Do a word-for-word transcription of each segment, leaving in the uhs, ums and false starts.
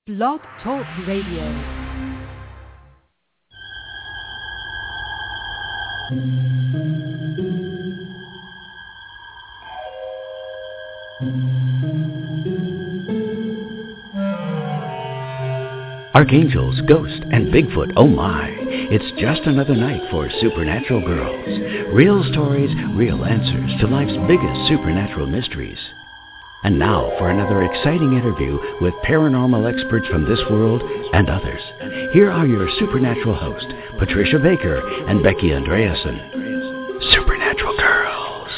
Blog Talk Radio. Archangels, ghosts, and Bigfoot, oh my. It's just another night for Supernatural Girls. Real stories, real answers to life's biggest supernatural mysteries. And now for another exciting interview with paranormal experts from this world and others. Here are your supernatural hosts, Patricia Baker and Becky Andreasen. Supernatural Girls.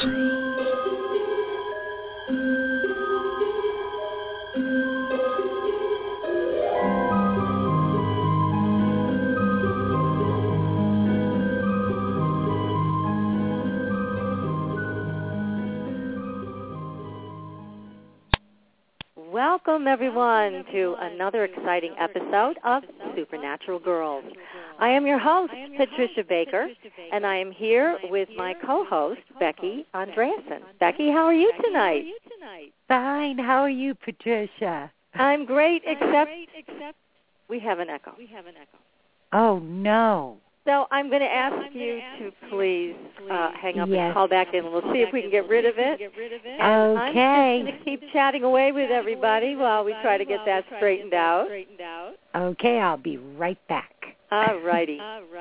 Welcome, everyone, to another exciting episode of Supernatural Girls. I am your host, Patricia Baker, and I am here with my co-host, Becky Andreasen. Becky, how are you tonight? Fine. How are you, Patricia? I'm great, except we have an echo. Oh, no. So I'm going to ask you to please uh, hang up yes. and call back in. We'll see if we can get rid of it. And okay. I'm just going to keep chatting away with everybody while we try to get that straightened out. Okay, I'll be right back. All righty.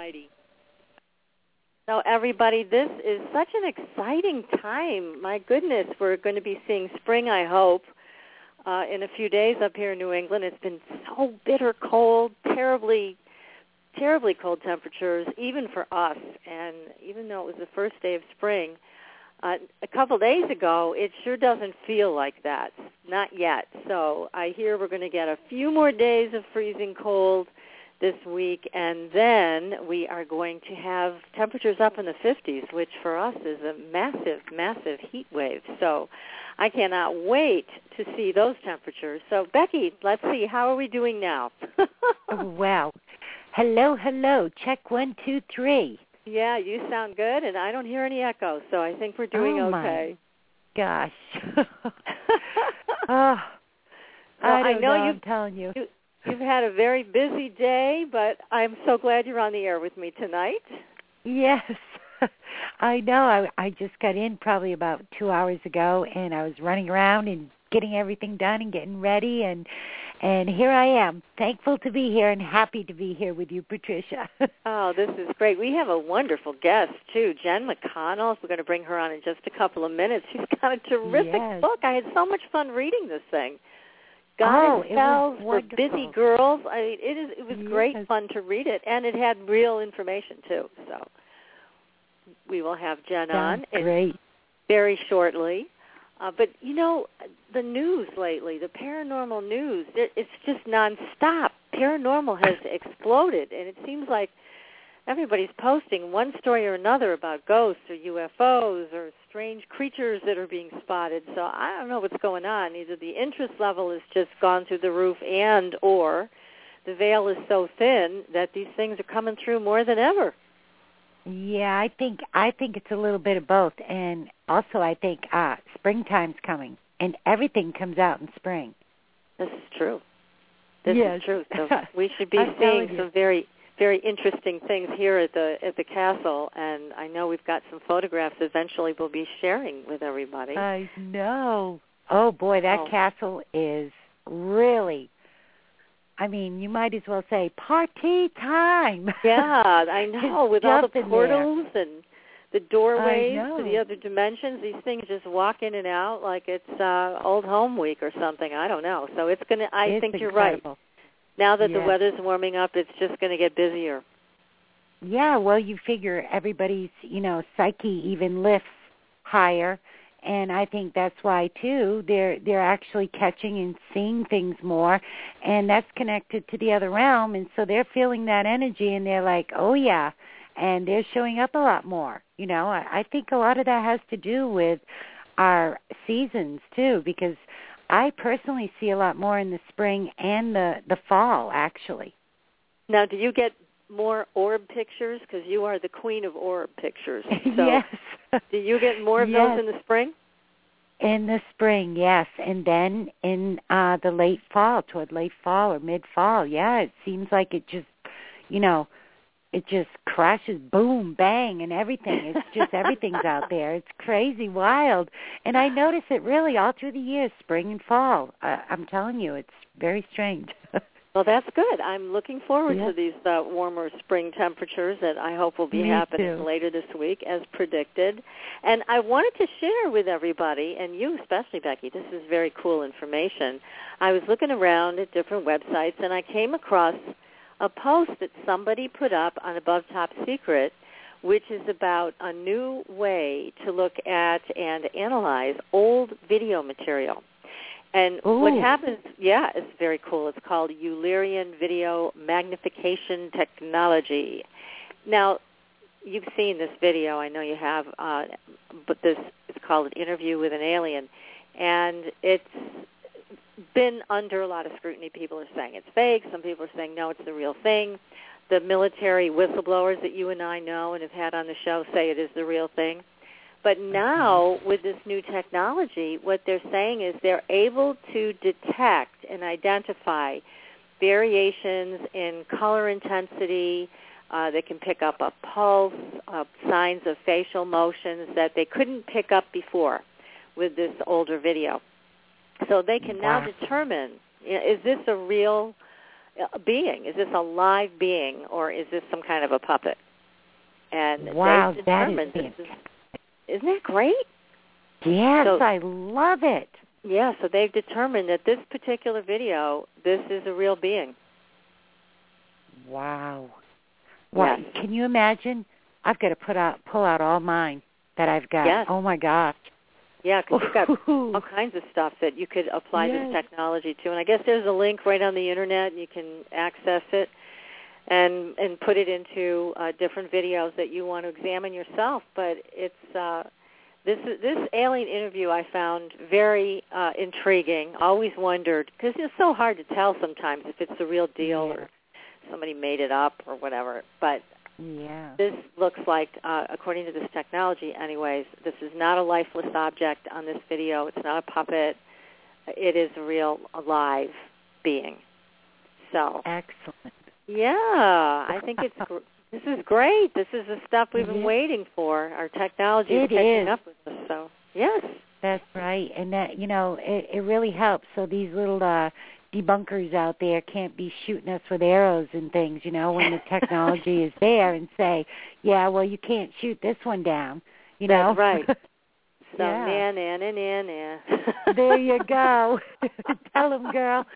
So everybody, this is such an exciting time. My goodness, we're going to be seeing spring, I hope, uh, in a few days up here in New England. It's been so bitter cold, terribly terribly cold temperatures, even for us. And even though it was the first day of spring, uh, a couple days ago, it sure doesn't feel like that. Not yet. So I hear we're going to get a few more days of freezing cold this week, and then we are going to have temperatures up in the fifties, which for us is a massive, massive heat wave. So I cannot wait to see those temperatures. So, Becky, let's see. How are we doing now? Wow. Hello, hello. Check one, two, three. Yeah, you sound good, and I don't hear any echo, so I think we're doing oh okay. My gosh. oh, well, I, don't I know, know you've, I'm telling you. you. You've had a very busy day, but I'm so glad you're on the air with me tonight. Yes. I know. I, I just got in probably about two hours ago, and I was running around and getting everything done and getting ready, and and here I am, thankful to be here and happy to be here with you, Patricia. Oh, this is great. We have a wonderful guest, too, Jen McConnell. We're going to bring her on in just a couple of minutes. She's got a terrific yes. book. I had so much fun reading this thing. God oh, and Spells for Busy Girls. I mean, it is. It was yes. great fun to read it, and it had real information, too. So we will have Jen Sounds on great. very shortly. Uh, but, you know, the news lately, the paranormal news, it, it's just nonstop. Paranormal has exploded, and it seems like everybody's posting one story or another about ghosts or U F Os or strange creatures that are being spotted. So I don't know what's going on. Either the interest level has just gone through the roof and or the veil is so thin that these things are coming through more than ever. Yeah, I think I think it's a little bit of both, and also I think uh, springtime's coming, and everything comes out in spring. This is true. This yes. is true. So we should be I'm seeing some very, very interesting things here at the at the castle, and I know we've got some photographs eventually we'll be sharing with everybody. I know. Oh boy, that oh. castle is really. I mean, you might as well say party time. Yeah, I know. With all the portals and the doorways to the other dimensions, these things just walk in and out like it's uh, Old Home Week or something. I don't know. So it's gonna. I it's think incredible. You're right. Now that yes. the weather's warming up, it's just going to get busier. Yeah. Well, you figure everybody's, you know, psyche even lifts higher. And I think that's why, too, they're they're actually catching and seeing things more, and that's connected to the other realm, and so they're feeling that energy, and they're like, oh, yeah, and they're showing up a lot more. You know, I, I think a lot of that has to do with our seasons, too, because I personally see a lot more in the spring and the, the fall, actually. Now, do you get more orb pictures? Because you are the queen of orb pictures. So yes. do you get more of yes. those in the spring? In the spring, yes, and then in uh the late fall, toward late fall or mid-fall. Yeah, it seems like it just, you know, it just crashes, boom, bang, and everything. It's just everything's out there. It's crazy, wild. And I notice it really all through the years, spring and fall. Uh, I'm telling you, it's very strange. Well, that's good. I'm looking forward yeah. to these uh, warmer spring temperatures that I hope will be Me happening too. later this week as predicted. And I wanted to share with everybody, and you especially, Becky, this is very cool information. I was looking around at different websites, and I came across a post that somebody put up on Above Top Secret, which is about a new way to look at and analyze old video material. And Ooh. what happens, yeah, it's very cool. It's called Eulerian Video Magnification Technology. Now, you've seen this video. I know you have, uh, but this is called An Interview with an Alien. And it's been under a lot of scrutiny. People are saying it's fake. Some people are saying, no, it's the real thing. The military whistleblowers that you and I know and have had on the show say it is the real thing. But now, with this new technology, what they're saying is they're able to detect and identify variations in color intensity. Uh, they can pick up a pulse, uh, signs of facial motions that they couldn't pick up before with this older video. So they can now wow. determine, you know, is this a real being? Is this a live being, or is this some kind of a puppet? And wow, they've that determined is this is... Isn't that great? Yes, so, I love it. Yeah, so they've determined that this particular video, this is a real being. Wow. Well, yes. Can you imagine? I've got to put out, pull out all mine that I've got. Yes. Oh, my gosh. Yeah, because you've got all kinds of stuff that you could apply yes. this technology to. And I guess there's a link right on the Internet, and you can access it and and put it into uh, different videos that you want to examine yourself. But it's uh, this this alien interview I found very uh, intriguing. Always wondered, because it's so hard to tell sometimes if it's the real deal yeah. or somebody made it up or whatever. But yeah. this looks like, uh, according to this technology anyways, this is not a lifeless object on this video. It's not a puppet. It is a real, alive being. So excellent. Yeah, I think it's gr- this is great. This is the stuff we've been yeah. waiting for. Our technology is it catching is. up with us. So yes, that's right. And that, you know, it, it really helps. So these little uh, debunkers out there can't be shooting us with arrows and things. You know, when the technology is there, and say, yeah, well, you can't shoot this one down. You know, that's right. So, yeah. na, na, na, na, na. There you go. Tell them, girl.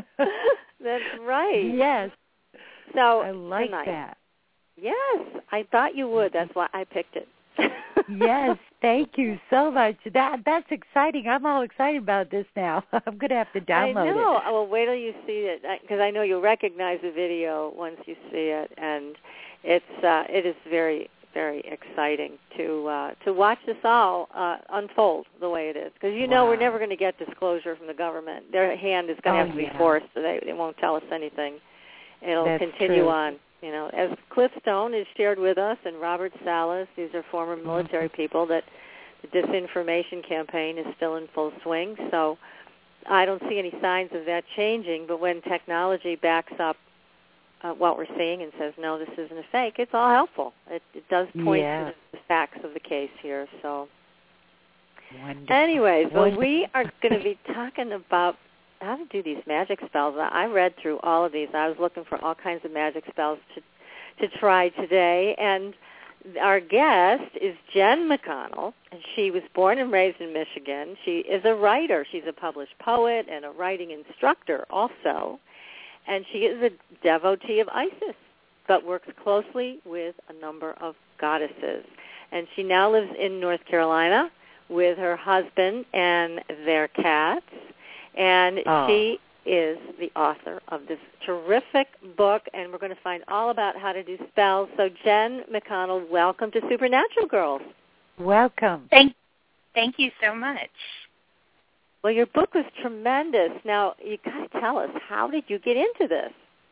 That's right. Yes. So I like tonight, that. Yes, I thought you would. That's why I picked it. Yes, thank you so much. That That's exciting. I'm all excited about this now. I'm going to have to download I know. it. Well, wait till you see it, because I know you'll recognize the video once you see it, and it's uh, it is very, very exciting to uh, to watch this all uh, unfold the way it is. Because you know wow. we're never going to get disclosure from the government. Their hand is going to oh, have to be yeah. forced, so they, they won't tell us anything. It'll That's continue true. on. You know, as Cliff Stone has shared with us, and Robert Salas, these are former military mm-hmm. people, that the disinformation campaign is still in full swing. So I don't see any signs of that changing. But when technology backs up uh, what we're seeing and says, no, this isn't a fake, it's all helpful. It, it does point yeah. to the facts of the case here. So Wonderful. anyways, well, Wonderful. we are going to be talking about how to do these magic spells. I read through all of these. I was looking for all kinds of magic spells to to try today, and our guest is Jen McConnell, and she was born and raised in Michigan. She is a writer. She's a published poet and a writing instructor also, and she is a devotee of Isis, but works closely with a number of goddesses. And she now lives in North Carolina with her husband and their cats. And oh. she is the author of this terrific book, and we're going to find all about how to do spells. So, Jen McConnell, welcome to Supernatural Girls. Welcome. Thank, thank you so much. Well, your book was tremendous. Now, you got to tell us, how did you get into this?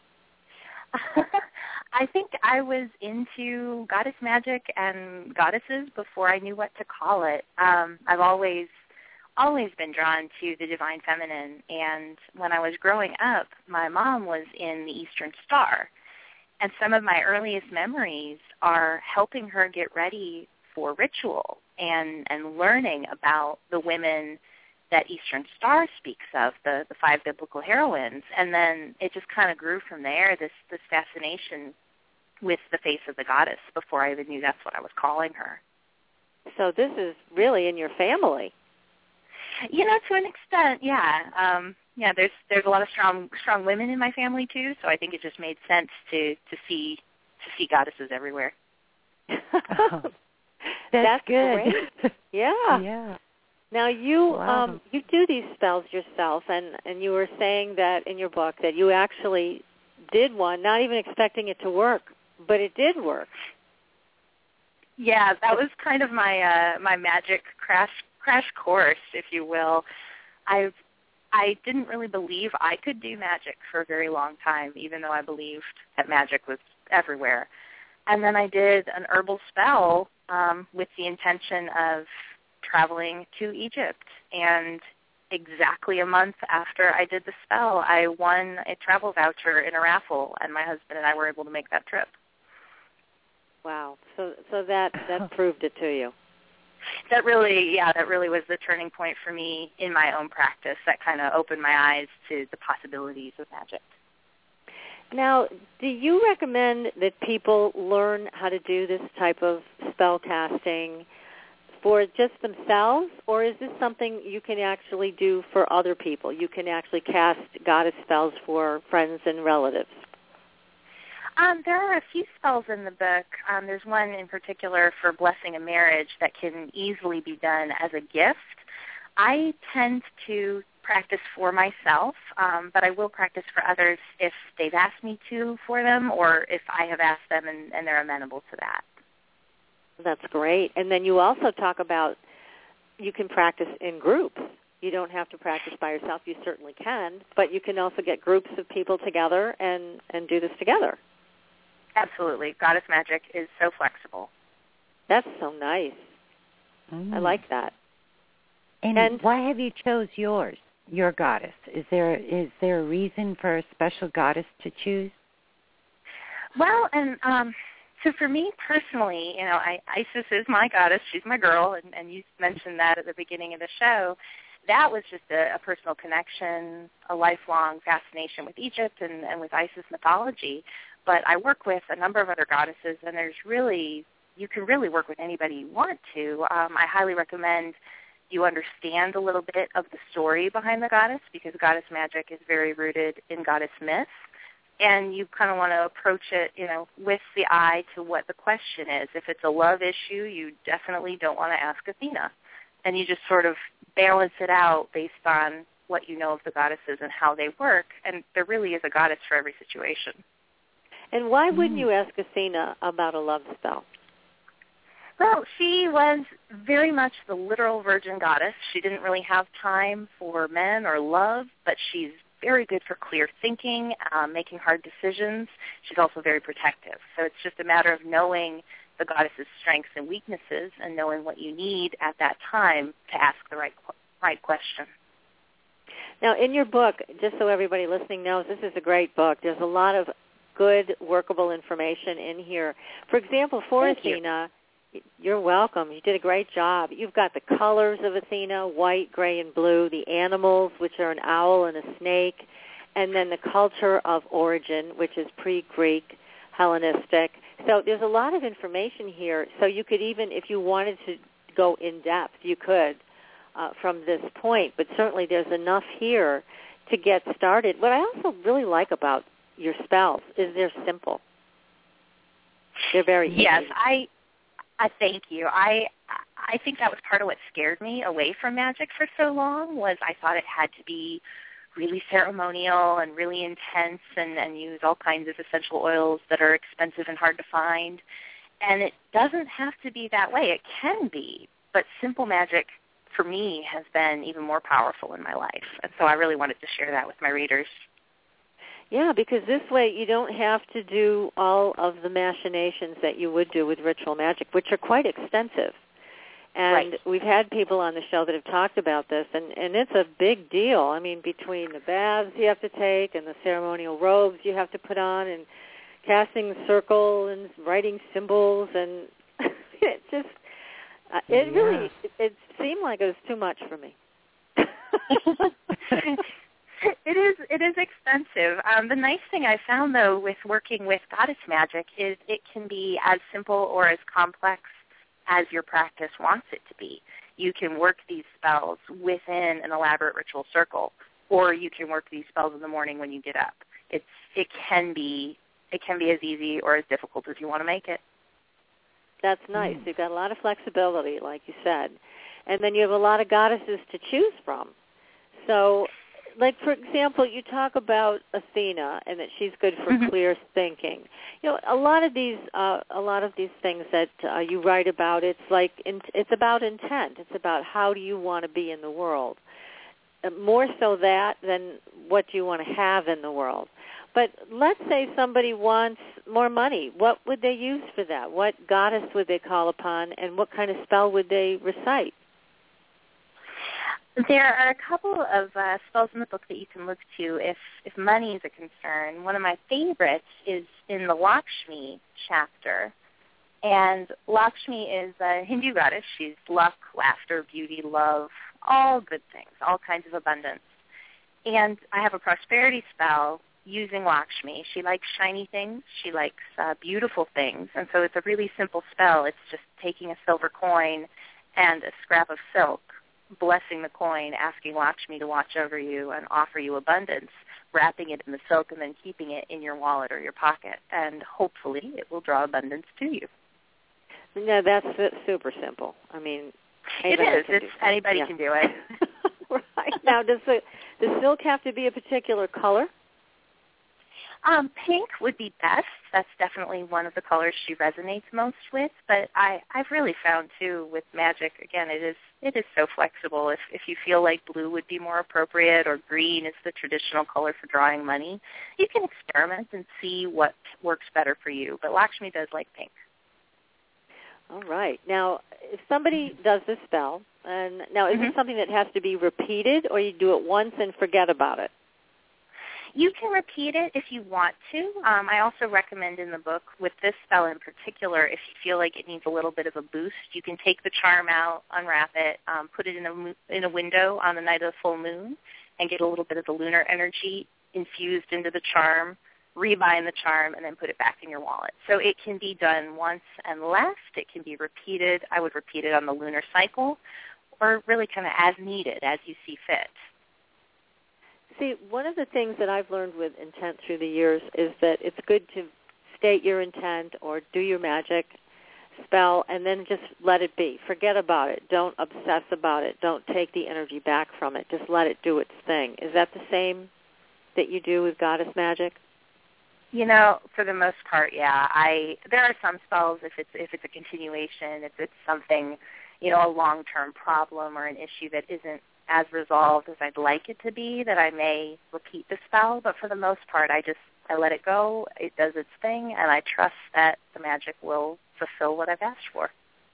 I think I was into goddess magic and goddesses before I knew what to call it. Um, I've always always been drawn to the divine feminine. And when I was growing up, my mom was in the Eastern Star. And some of my earliest memories are helping her get ready for ritual and, and learning about the women that Eastern Star speaks of, the, the five biblical heroines. And then it just kind of grew from there, this, this fascination with the face of the goddess before I even knew that's what I was calling her. So this is really in your family. You know, to an extent, yeah. Um, yeah, there's there's a lot of strong strong women in my family too, so I think it just made sense to, to see to see goddesses everywhere. Oh, that's, that's good. Great. Yeah. Yeah. Now you Wow. um, you do these spells yourself, and, and you were saying that in your book that you actually did one, not even expecting it to work, but it did work. Yeah, that was kind of my uh, my magic crash crash course, if you will. I I didn't really believe I could do magic for a very long time, even though I believed that magic was everywhere. And then I did an herbal spell um, with the intention of traveling to Egypt. And exactly a month after I did the spell, I won a travel voucher in a raffle, and my husband and I were able to make that trip. Wow. So so that, that proved it to you. That really, yeah, that really was the turning point for me in my own practice. That kind of opened my eyes to the possibilities of magic. Now, do you recommend that people learn how to do this type of spell casting for just themselves, or is this something you can actually do for other people? You can actually cast goddess spells for friends and relatives. Um, there are a few spells in the book. Um, there's one in particular for blessing a marriage that can easily be done as a gift. I tend to practice for myself, um, but I will practice for others if they've asked me to for them, or if I have asked them and, and they're amenable to that. That's great. And then you also talk about you can practice in groups. You don't have to practice by yourself. You certainly can, but you can also get groups of people together and, and do this together. Absolutely. Goddess magic is so flexible. That's so nice. Mm. I like that. And, And why have you chose yours, your goddess? Is there is there a reason for a special goddess to choose? Well, and um, so for me personally, you know, I, Isis is my goddess. She's my girl, and, and you mentioned that at the beginning of the show. That was just a, a personal connection, a lifelong fascination with Egypt and, and with Isis mythology. But I work with a number of other goddesses, and there's really, you can really work with anybody you want to. Um, I highly recommend you understand a little bit of the story behind the goddess, because goddess magic is very rooted in goddess myth. And you kind of want to approach it, you know, with the eye to what the question is. If it's a love issue, you definitely don't want to ask Athena. And you just sort of balance it out based on what you know of the goddesses and how they work. And there really is a goddess for every situation. And why wouldn't you ask Athena about a love spell? Well, she was very much the literal virgin goddess. She didn't really have time for men or love, but she's very good for clear thinking, um, making hard decisions. She's also very protective. So it's just a matter of knowing the goddess's strengths and weaknesses and knowing what you need at that time to ask the right right question. Now, in your book, just so everybody listening knows, this is a great book. There's a lot of good, workable information in here. For example, for Thank Athena, you. You're welcome. You did a great job. You've got the colors of Athena, white, gray, and blue, the animals, which are an owl and a snake, and then the culture of origin, which is pre-Greek, Hellenistic. So there's a lot of information here. So you could even, if you wanted to go in depth, you could uh, from this point. But certainly there's enough here to get started. What I also really like about your spells is they're simple. They're very easy. Yes, I I thank you. I I think that was part of what scared me away from magic for so long, was I thought it had to be really ceremonial and really intense and, and use all kinds of essential oils that are expensive and hard to find. And it doesn't have to be that way. It can be, but simple magic for me has been even more powerful in my life. And so I really wanted to share that with my readers. Yeah, because this way you don't have to do all of the machinations that you would do with ritual magic, which are quite extensive. And right. we've had people on the show that have talked about this, and, and it's a big deal. I mean, between the baths you have to take and the ceremonial robes you have to put on and casting the circle and writing symbols, and it just, uh, it yeah. really, it, it seemed like it was too much for me. It is it is expensive. Um, the nice thing I found, though, with working with goddess magic is it can be as simple or as complex as your practice wants it to be. You can work these spells within an elaborate ritual circle, or you can work these spells in the morning when you get up. It's it can be it can be as easy or as difficult as you want to make it. That's nice. Mm. You've got a lot of flexibility, like you said, and then you have a lot of goddesses to choose from. So, like, for example, you talk about Athena and that she's good for mm-hmm. clear thinking. You know, a lot of these, uh, a lot of these things that uh, you write about, it's like, in, it's about intent. It's about how do you want to be in the world. Uh, more so that than what do you want to have in the world. But let's say somebody wants more money. What would they use for that? What goddess would they call upon, and what kind of spell would they recite? There are a couple of uh, spells in the book that you can look to if, if money is a concern. One of my favorites is in the Lakshmi chapter. And Lakshmi is a Hindu goddess. She's luck, laughter, beauty, love, all good things, all kinds of abundance. And I have a prosperity spell using Lakshmi. She likes shiny things. She likes uh, beautiful things. And so it's a really simple spell. It's just taking a silver coin and a scrap of silk, blessing the coin, asking Lakshmi to watch over you and offer you abundance, wrapping it in the silk and then keeping it in your wallet or your pocket. And hopefully it will draw abundance to you. No, that's super simple. I mean, it is. It's, anybody yeah. can do it. Right. Now, does the, the silk have to be a particular color? Um, pink would be best. That's definitely one of the colors she resonates most with. But I, I've really found, too, with magic, again, it is it is so flexible. If if you feel like blue would be more appropriate or green is the traditional color for drawing money, you can experiment and see what works better for you. But Lakshmi does like pink. All right. Now, if somebody does this spell, and now is mm-hmm. it something that has to be repeated, or you do it once and forget about it? You can repeat it if you want to. Um, I also recommend in the book, with this spell in particular, if you feel like it needs a little bit of a boost, you can take the charm out, unwrap it, um, put it in a, in a window on the night of the full moon, and get a little bit of the lunar energy infused into the charm, rebind the charm, and then put it back in your wallet. So it can be done once and left. It can be repeated. I would repeat it on the lunar cycle, or really kind of as needed, as you see fit. See, one of the things that I've learned with intent through the years is that it's good to state your intent or do your magic spell and then just let it be. Forget about it. Don't obsess about it. Don't take the energy back from it. Just let it do its thing. Is that the same that you do with goddess magic? You know, for the most part, yeah. I there are some spells if it's if it's a continuation, if it's something, you know, a long-term problem or an issue that isn't as resolved as I'd like it to be, that I may repeat the spell. But for the most part, I just I let it go. It does its thing, and I trust that the magic will fulfill what I've asked for.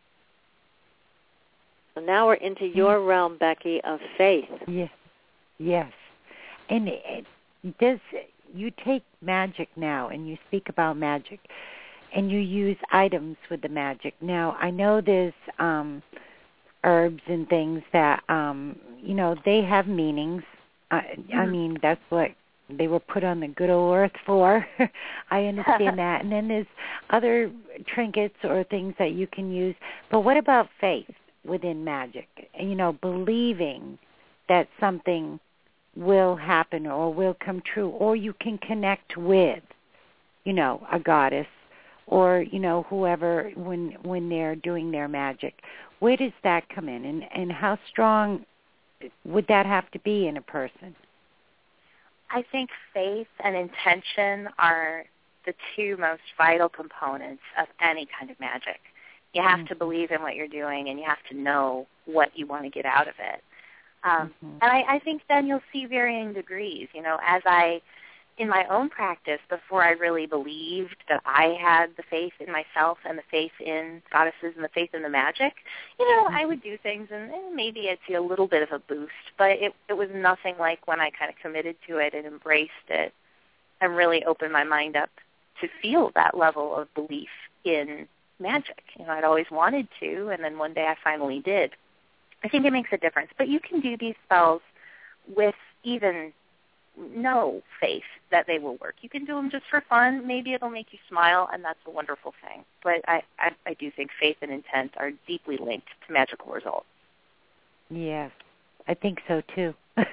So now we're into your realm, Becky, of faith. Yes, yes. And it, does you take magic now, and you speak about magic, and you use items with the magic. Now, I know there's um, herbs and things that, um, you know, they have meanings. I, mm-hmm. I mean, that's what they were put on the good old earth for. I understand that. And then there's other trinkets or things that you can use. But what about faith within magic? You know, believing that something will happen or will come true, or you can connect with, you know, a goddess or, you know, whoever when when they're doing their magic. Where does that come in, and, and how strong would that have to be in a person? I think faith and intention are the two most vital components of any kind of magic. You have mm-hmm. to believe in what you're doing, and you have to know what you want to get out of it. Um, mm-hmm. And I, I think then you'll see varying degrees. You know, as I in my own practice, before I really believed that I had the faith in myself and the faith in goddesses and the faith in the magic, you know, I would do things and eh, maybe I'd see a little bit of a boost, but it, it was nothing like when I kind of committed to it and embraced it and really opened my mind up to feel that level of belief in magic. You know, I'd always wanted to, and then one day I finally did. I think it makes a difference. But you can do these spells with even no faith that they will work. You can do them just for fun. Maybe it'll make you smile, and that's a wonderful thing. But I, I, I do think faith and intent are deeply linked to magical results. Yes, I think so too.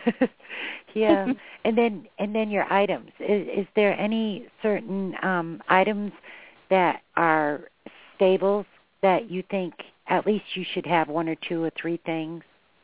Yeah, and then and then your items. Is, is there any certain um, items that are staples that you think at least you should have one or two or three things?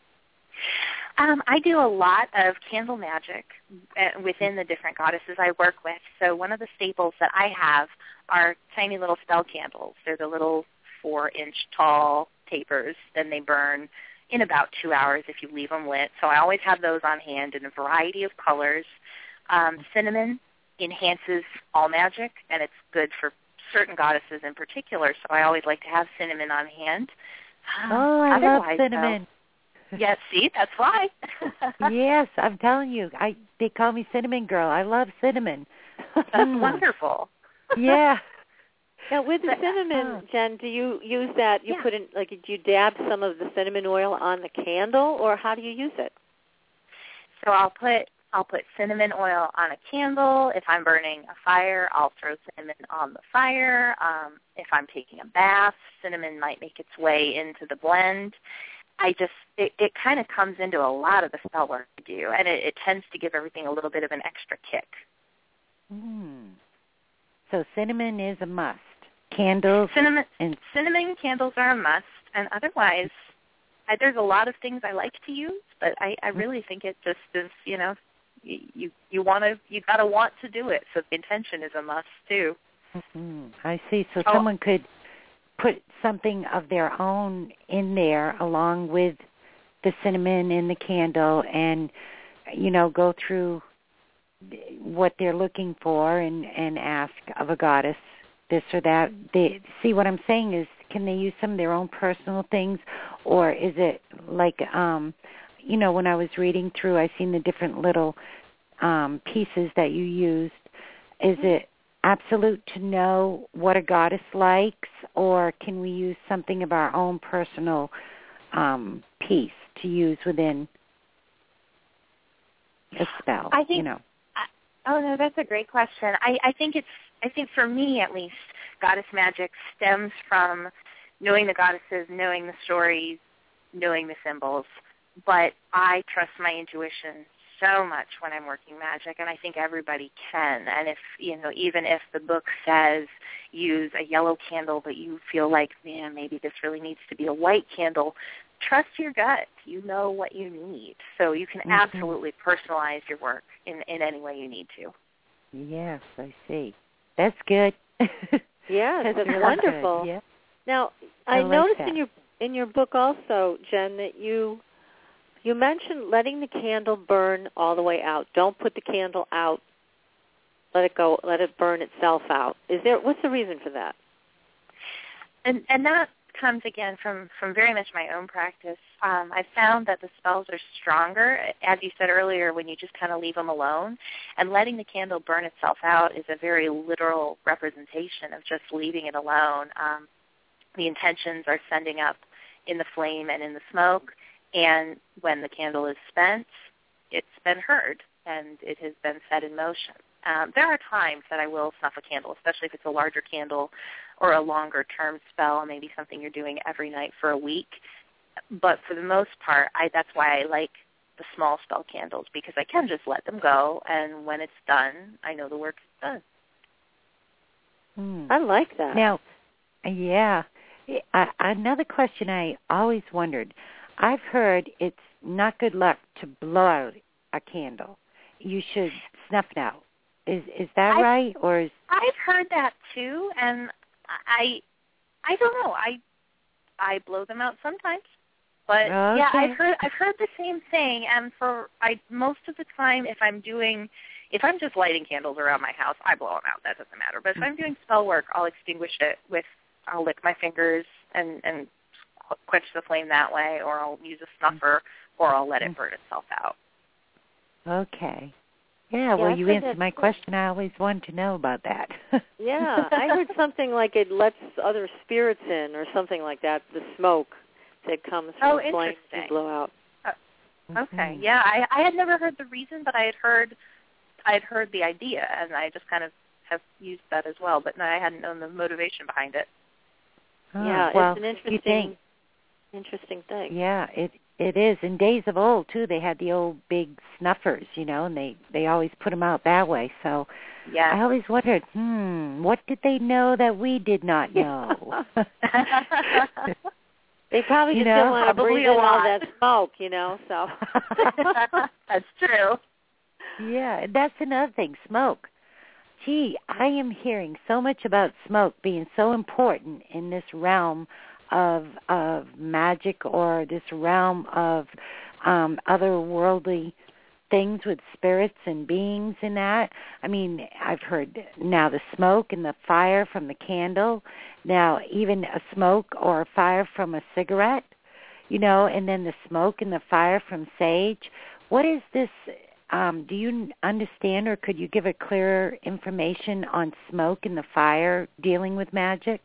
Um, I do a lot of candle magic within the different goddesses I work with. So one of the staples that I have are tiny little spell candles. They're the little four-inch tall tapers, and they burn in about two hours if you leave them lit. So I always have those on hand in a variety of colors. Um, cinnamon enhances all magic, and it's good for certain goddesses in particular, so I always like to have cinnamon on hand. Oh, I love cinnamon. Though, yes, see, that's why. Yes, I'm telling you, I they call me Cinnamon Girl. I love cinnamon. That's wonderful. Yeah. Now, with the cinnamon, Jen, do you use that? You yeah. put in, like, do you dab some of the cinnamon oil on the candle, or how do you use it? So I'll put I'll put cinnamon oil on a candle. If I'm burning a fire, I'll throw cinnamon on the fire. Um, if I'm taking a bath, cinnamon might make its way into the blend. I just, it, it kind of comes into a lot of the spell work I do, and it, it tends to give everything a little bit of an extra kick. Mm. So cinnamon is a must. Candles cinnamon, and cinnamon candles are a must, and otherwise, I, there's a lot of things I like to use, but I, I really think it just is, you know, you you, you want to, you got to want to do it, so the intention is a must too. Mm-hmm. I see. So oh. someone could put something of their own in there along with the cinnamon in the candle, and you know, go through what they're looking for and and ask of a goddess this or that. They see what I'm saying is, can they use some of their own personal things, or is it like, um, you know, when I was reading through, I seen the different little um, pieces that you used. Is it absolute to know what a goddess likes, or can we use something of our own personal um, piece to use within a spell? I think, you know. Oh no, that's a great question. I, I think it's I think for me at least, goddess magic stems from knowing the goddesses, knowing the stories, knowing the symbols. But I trust my intuition so much when I'm working magic, and I think everybody can. And if, you know, even if the book says use a yellow candle, but you feel like, man, maybe this really needs to be a white candle, trust your gut. You know what you need. So you can mm-hmm. absolutely personalize your work in, in any way you need to. Yes, I see. That's good. Yeah, that's, that's really wonderful. Good. Yeah. Now, I, I like noticed that. in your in your book also, Jen, that you you mentioned letting the candle burn all the way out. Don't put the candle out. Let it go. Let it burn itself out. Is there? What's the reason for that? And and that comes again from, from very much my own practice. Um, I've found that the spells are stronger, as you said earlier, when you just kind of leave them alone. And letting the candle burn itself out is a very literal representation of just leaving it alone. Um, the intentions are sending up in the flame and in the smoke, and when the candle is spent, it's been heard, and it has been set in motion. Um, there are times that I will snuff a candle, especially if it's a larger candle or a longer-term spell, maybe something you're doing every night for a week. But for the most part, I, that's why I like the small spell candles, because I can just let them go, and when it's done, I know the work is done. Hmm. I like that. Now, yeah, I, another question I always wondered. I've heard it's not good luck to blow out a candle. You should snuff it out. Is is that I've, right, or is I've heard that too, and I I don't know. I I blow them out sometimes, but okay. yeah, I've heard I've heard the same thing. And for I most of the time, if I'm doing, if I'm just lighting candles around my house, I blow them out. That doesn't matter. But if I'm doing spell work, I'll extinguish it with, I'll lick my fingers and, and quench the flame that way, or I'll use a snuffer, or I'll let it burn itself out. Okay. Yeah, yeah well, I you answered my question. I always wanted to know about that. Yeah, I heard something like it lets other spirits in or something like that, the smoke that comes from oh, the flames you blow out. Uh, okay, yeah, I, I had never heard the reason, but I had heard I had heard the idea, and I just kind of have used that as well, but no, I hadn't known the motivation behind it. Oh, yeah, well, it's an interesting, think, interesting thing. Yeah, it it is. In days of old, too, they had the old big snuffers, you know, and they, they always put them out that way. So yeah. I always wondered, hmm, what did they know that we did not know? They probably you just know, didn't want to breathe in all that smoke, you know, so. That's true. Yeah, that's another thing, smoke. Gee, I am hearing so much about smoke being so important in this realm of of magic, or this realm of um, otherworldly things with spirits and beings and that. I mean, I've heard now the smoke and the fire from the candle, now even a smoke or a fire from a cigarette, you know, and then the smoke and the fire from sage. What is this? Um, do you understand, or could you give a clearer information on smoke and the fire dealing with magic?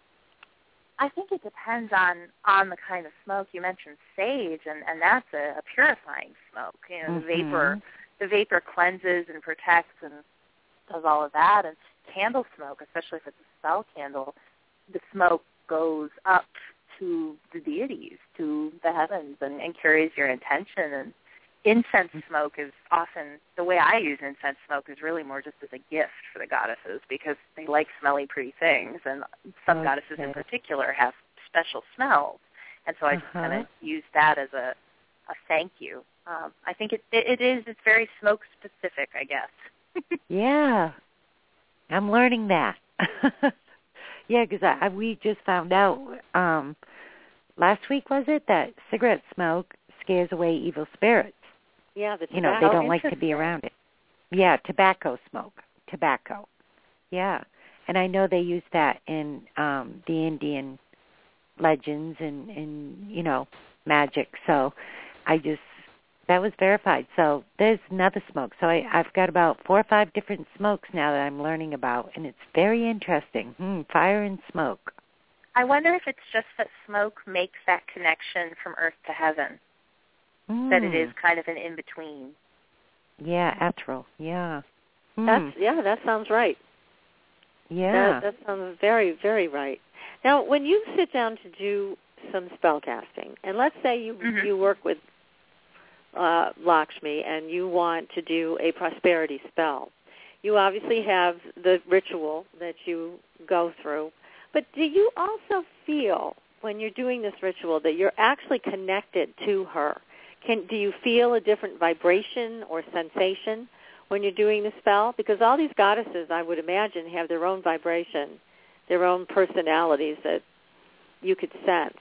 I think it depends on, on the kind of smoke. You mentioned sage, and, and that's a, a purifying smoke. You know, mm-hmm. the vapor the vapor cleanses and protects and does all of that. And candle smoke, especially if it's a spell candle, the smoke goes up to the deities, to the heavens, and, and carries your intention. And incense smoke is often, the way I use incense smoke is really more just as a gift for the goddesses, because they like smelly, pretty things, and some okay. goddesses in particular have special smells, and so I just uh-huh. kind of use that as a, a thank you. Um, I think it, it, it is, it's very smoke specific, I guess. Yeah, I'm learning that. Yeah, because I, I, we just found out um, last week, was it, that cigarette smoke scares away evil spirits. Yeah, the tobacco. You know, they don't like to be around it. Yeah, tobacco smoke. Tobacco. Yeah. And I know they use that in um, the Indian legends and, and, you know, magic. So I just, that was verified. So there's another smoke. So I, I've got about four or five different smokes now that I'm learning about, and it's very interesting. Hmm, fire and smoke. I wonder if it's just that smoke makes that connection from earth to heaven. Mm. That it is kind of an in-between. Yeah, ethereal. Yeah. Mm. That's yeah, that sounds right. Yeah. That, that sounds very, very right. Now, when you sit down to do some spell casting, and let's say you mm-hmm. you work with uh, Lakshmi and you want to do a prosperity spell, you obviously have the ritual that you go through, but do you also feel when you're doing this ritual that you're actually connected to her? Can, do you feel a different vibration or sensation when you're doing the spell? Because all these goddesses, I would imagine, have their own vibration, their own personalities that you could sense.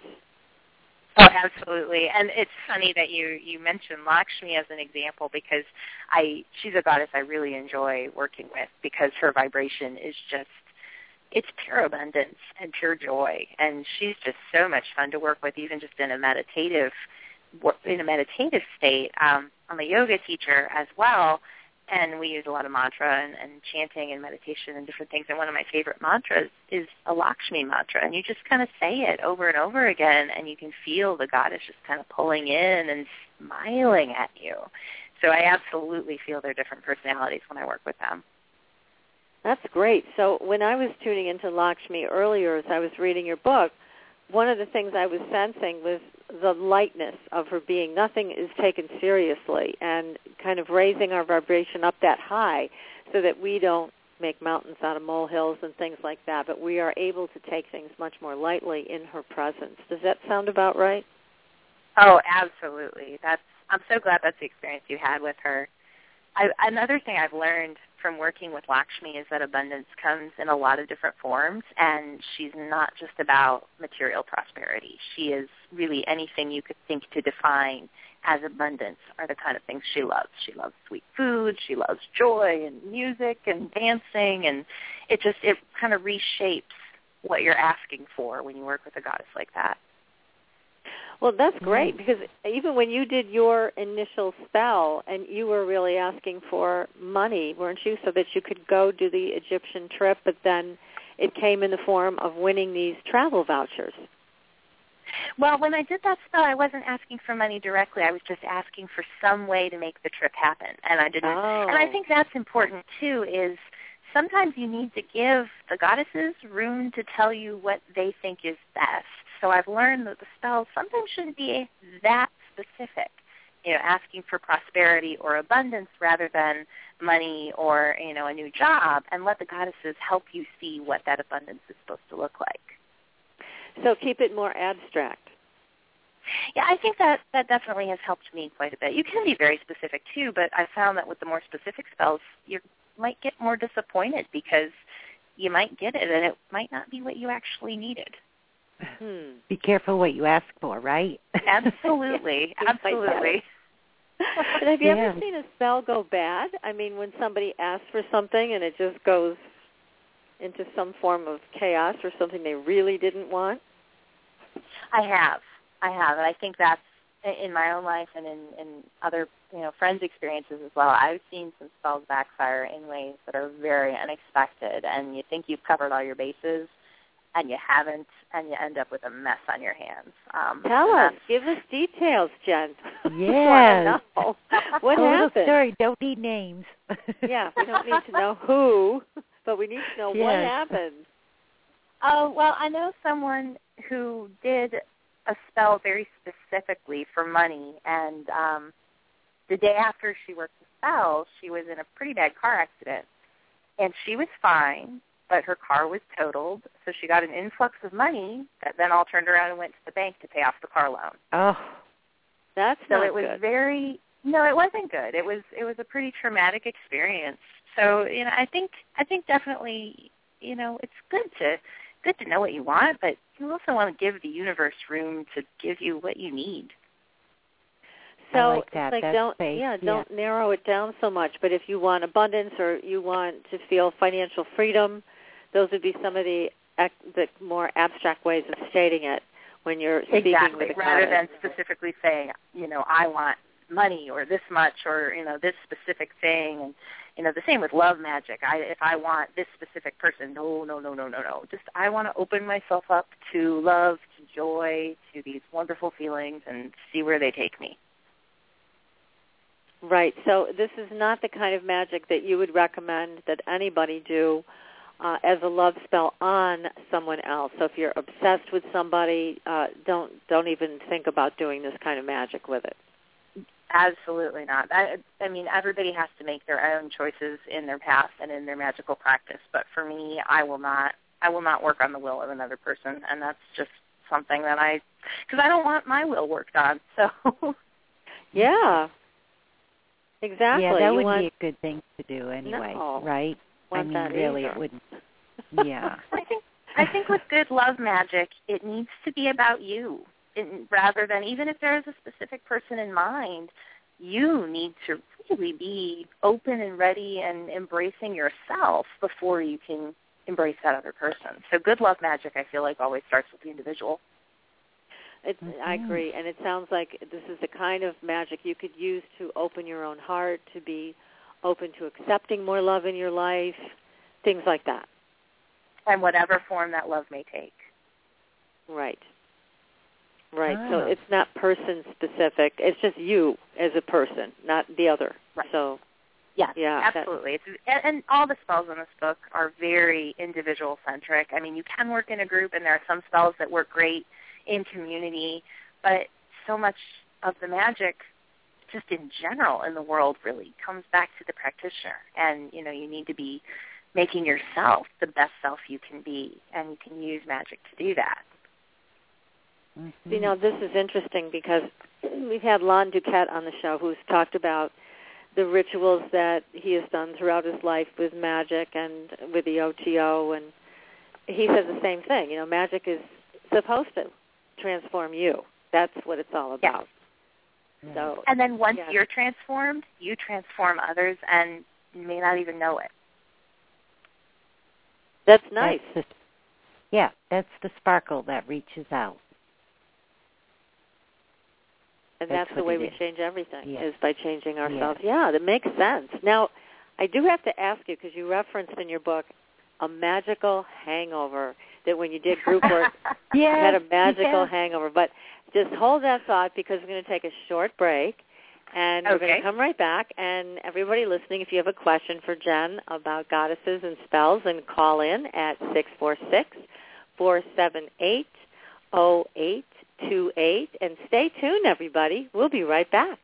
Oh, absolutely. And it's funny that you, you mentioned Lakshmi as an example, because I she's a goddess I really enjoy working with, because her vibration is just, it's pure abundance and pure joy. And she's just so much fun to work with, even just in a meditative in a meditative state. Um, I'm a yoga teacher as well, and we use a lot of mantra and, and chanting and meditation and different things. And one of my favorite mantras is a Lakshmi mantra, and you just kind of say it over and over again, and you can feel the goddess just kind of pulling in and smiling at you. So I absolutely feel their different personalities when I work with them. That's great. So when I was tuning into Lakshmi earlier as I was reading your book, one of the things I was sensing was the lightness of her being. Nothing is taken seriously, and kind of raising our vibration up that high so that we don't make mountains out of molehills and things like that, but we are able to take things much more lightly in her presence. Does that sound about right? Oh, absolutely. That's I'm so glad that's the experience you had with her. I, another thing I've learned from working with Lakshmi is that abundance comes in a lot of different forms, and she's not just about material prosperity. She is really anything you could think to define as abundance are the kind of things she loves. She loves sweet food. She loves joy and music and dancing, and it just it kind of reshapes what you're asking for when you work with a goddess like that. Well, that's great, because even when you did your initial spell, and you were really asking for money, weren't you, so that you could go do the Egyptian trip, but then it came in the form of winning these travel vouchers. Well, when I did that spell, I wasn't asking for money directly. I was just asking for some way to make the trip happen, and I didn't. Oh. And I think that's important, too, is sometimes you need to give the goddesses room to tell you what they think is best. So I've learned that the spells sometimes shouldn't be that specific, you know, asking for prosperity or abundance rather than money or, you know, a new job, and let the goddesses help you see what that abundance is supposed to look like. So keep it more abstract. Yeah, I think that, that definitely has helped me quite a bit. You can be very specific, too, but I found that with the more specific spells, you might get more disappointed because you might get it and it might not be what you actually needed. Hmm. Be careful what you ask for, right? Absolutely, absolutely. But have you yeah. ever seen a spell go bad? I mean, when somebody asks for something and it just goes into some form of chaos or something they really didn't want? I have. I have. And I think that's in my own life and in, in other, you know, friends' experiences as well. I've seen some spells backfire in ways that are very unexpected, and you think you've covered all your bases, and you haven't, and you end up with a mess on your hands. Um, Tell us. Give us details, Jen. Yes. know. What a happened? Little story. Don't need names. Yeah, we don't need to know who, but we need to know yes. what happened. Oh, well, I know someone who did a spell very specifically for money, and um, the day after she worked the spell, she was in a pretty bad car accident, and she was fine, but her car was totaled, so she got an influx of money that then all turned around and went to the bank to pay off the car loan. Oh, that's so not it was good. very no, it wasn't good. It was it was a pretty traumatic experience. So you know, I think I think definitely you know it's good to good to know what you want, but you also want to give the universe room to give you what you need. So I like that. it's like That's don't safe. yeah, yeah, don't narrow it down so much. But if you want abundance or you want to feel financial freedom, those would be some of the the more abstract ways of stating it when you're speaking exactly. with a rather goddess. than specifically saying, you know, I want money or this much or you know this specific thing. And you know, the same with love magic. I if I want this specific person, no, no, no, no, no, no. Just I want to open myself up to love, to joy, to these wonderful feelings, and see where they take me. Right. So this is not the kind of magic that you would recommend that anybody do uh, as a love spell on someone else. So if you're obsessed with somebody, uh, don't don't even think about doing this kind of magic with it. Absolutely not. I, I mean, everybody has to make their own choices in their path and in their magical practice. But for me, I will not. I will not work on the will of another person, and that's just something that I, because I don't want my will worked on. So. Yeah. Exactly. Yeah, that you would want, be a good thing to do anyway, no, right? I want mean, that really, either. it wouldn't. Yeah. I think I think with good love magic, it needs to be about you, it, rather than even if there is a specific person in mind. You need to really be open and ready and embracing yourself before you can embrace that other person. So good love magic, I feel like, always starts with the individual. It, mm-hmm. I agree, and it sounds like this is the kind of magic you could use to open your own heart, to be open to accepting more love in your life, things like that. And whatever form that love may take. Right. Right. Ah. So it's not person-specific. It's just you as a person, not the other. Right. So, yes, yeah, absolutely. It's, and, and all the spells in this book are very individual-centric. I mean, you can work in a group, and there are some spells that work great in community, but so much of the magic just in general in the world really comes back to the practitioner. And, you know, you need to be making yourself the best self you can be, and you can use magic to do that. Mm-hmm. you know, this is interesting because we've had Lon Duquette on the show who's talked about the rituals that he has done throughout his life with magic and with the O T O, and he says the same thing. You know, magic is supposed to transform you. That's what it's all about. Yes. So, and then once yes. you're transformed, you transform others, and you may not even know it. That's nice. That's the, yeah, that's the sparkle that reaches out. And that's, that's the way we is. change everything, yeah. is by changing ourselves. Yeah. yeah, that makes sense. Now, I do have to ask you, because you referenced in your book a magical hangover, that when you did group work, yes, you had a magical yes. hangover. But just hold that thought, because we're going to take a short break, and okay. we're going to come right back. And everybody listening, if you have a question for Jen about goddesses and spells, then call in at six four six, four seven eight, zero eight two eight. And stay tuned, everybody. We'll be right back.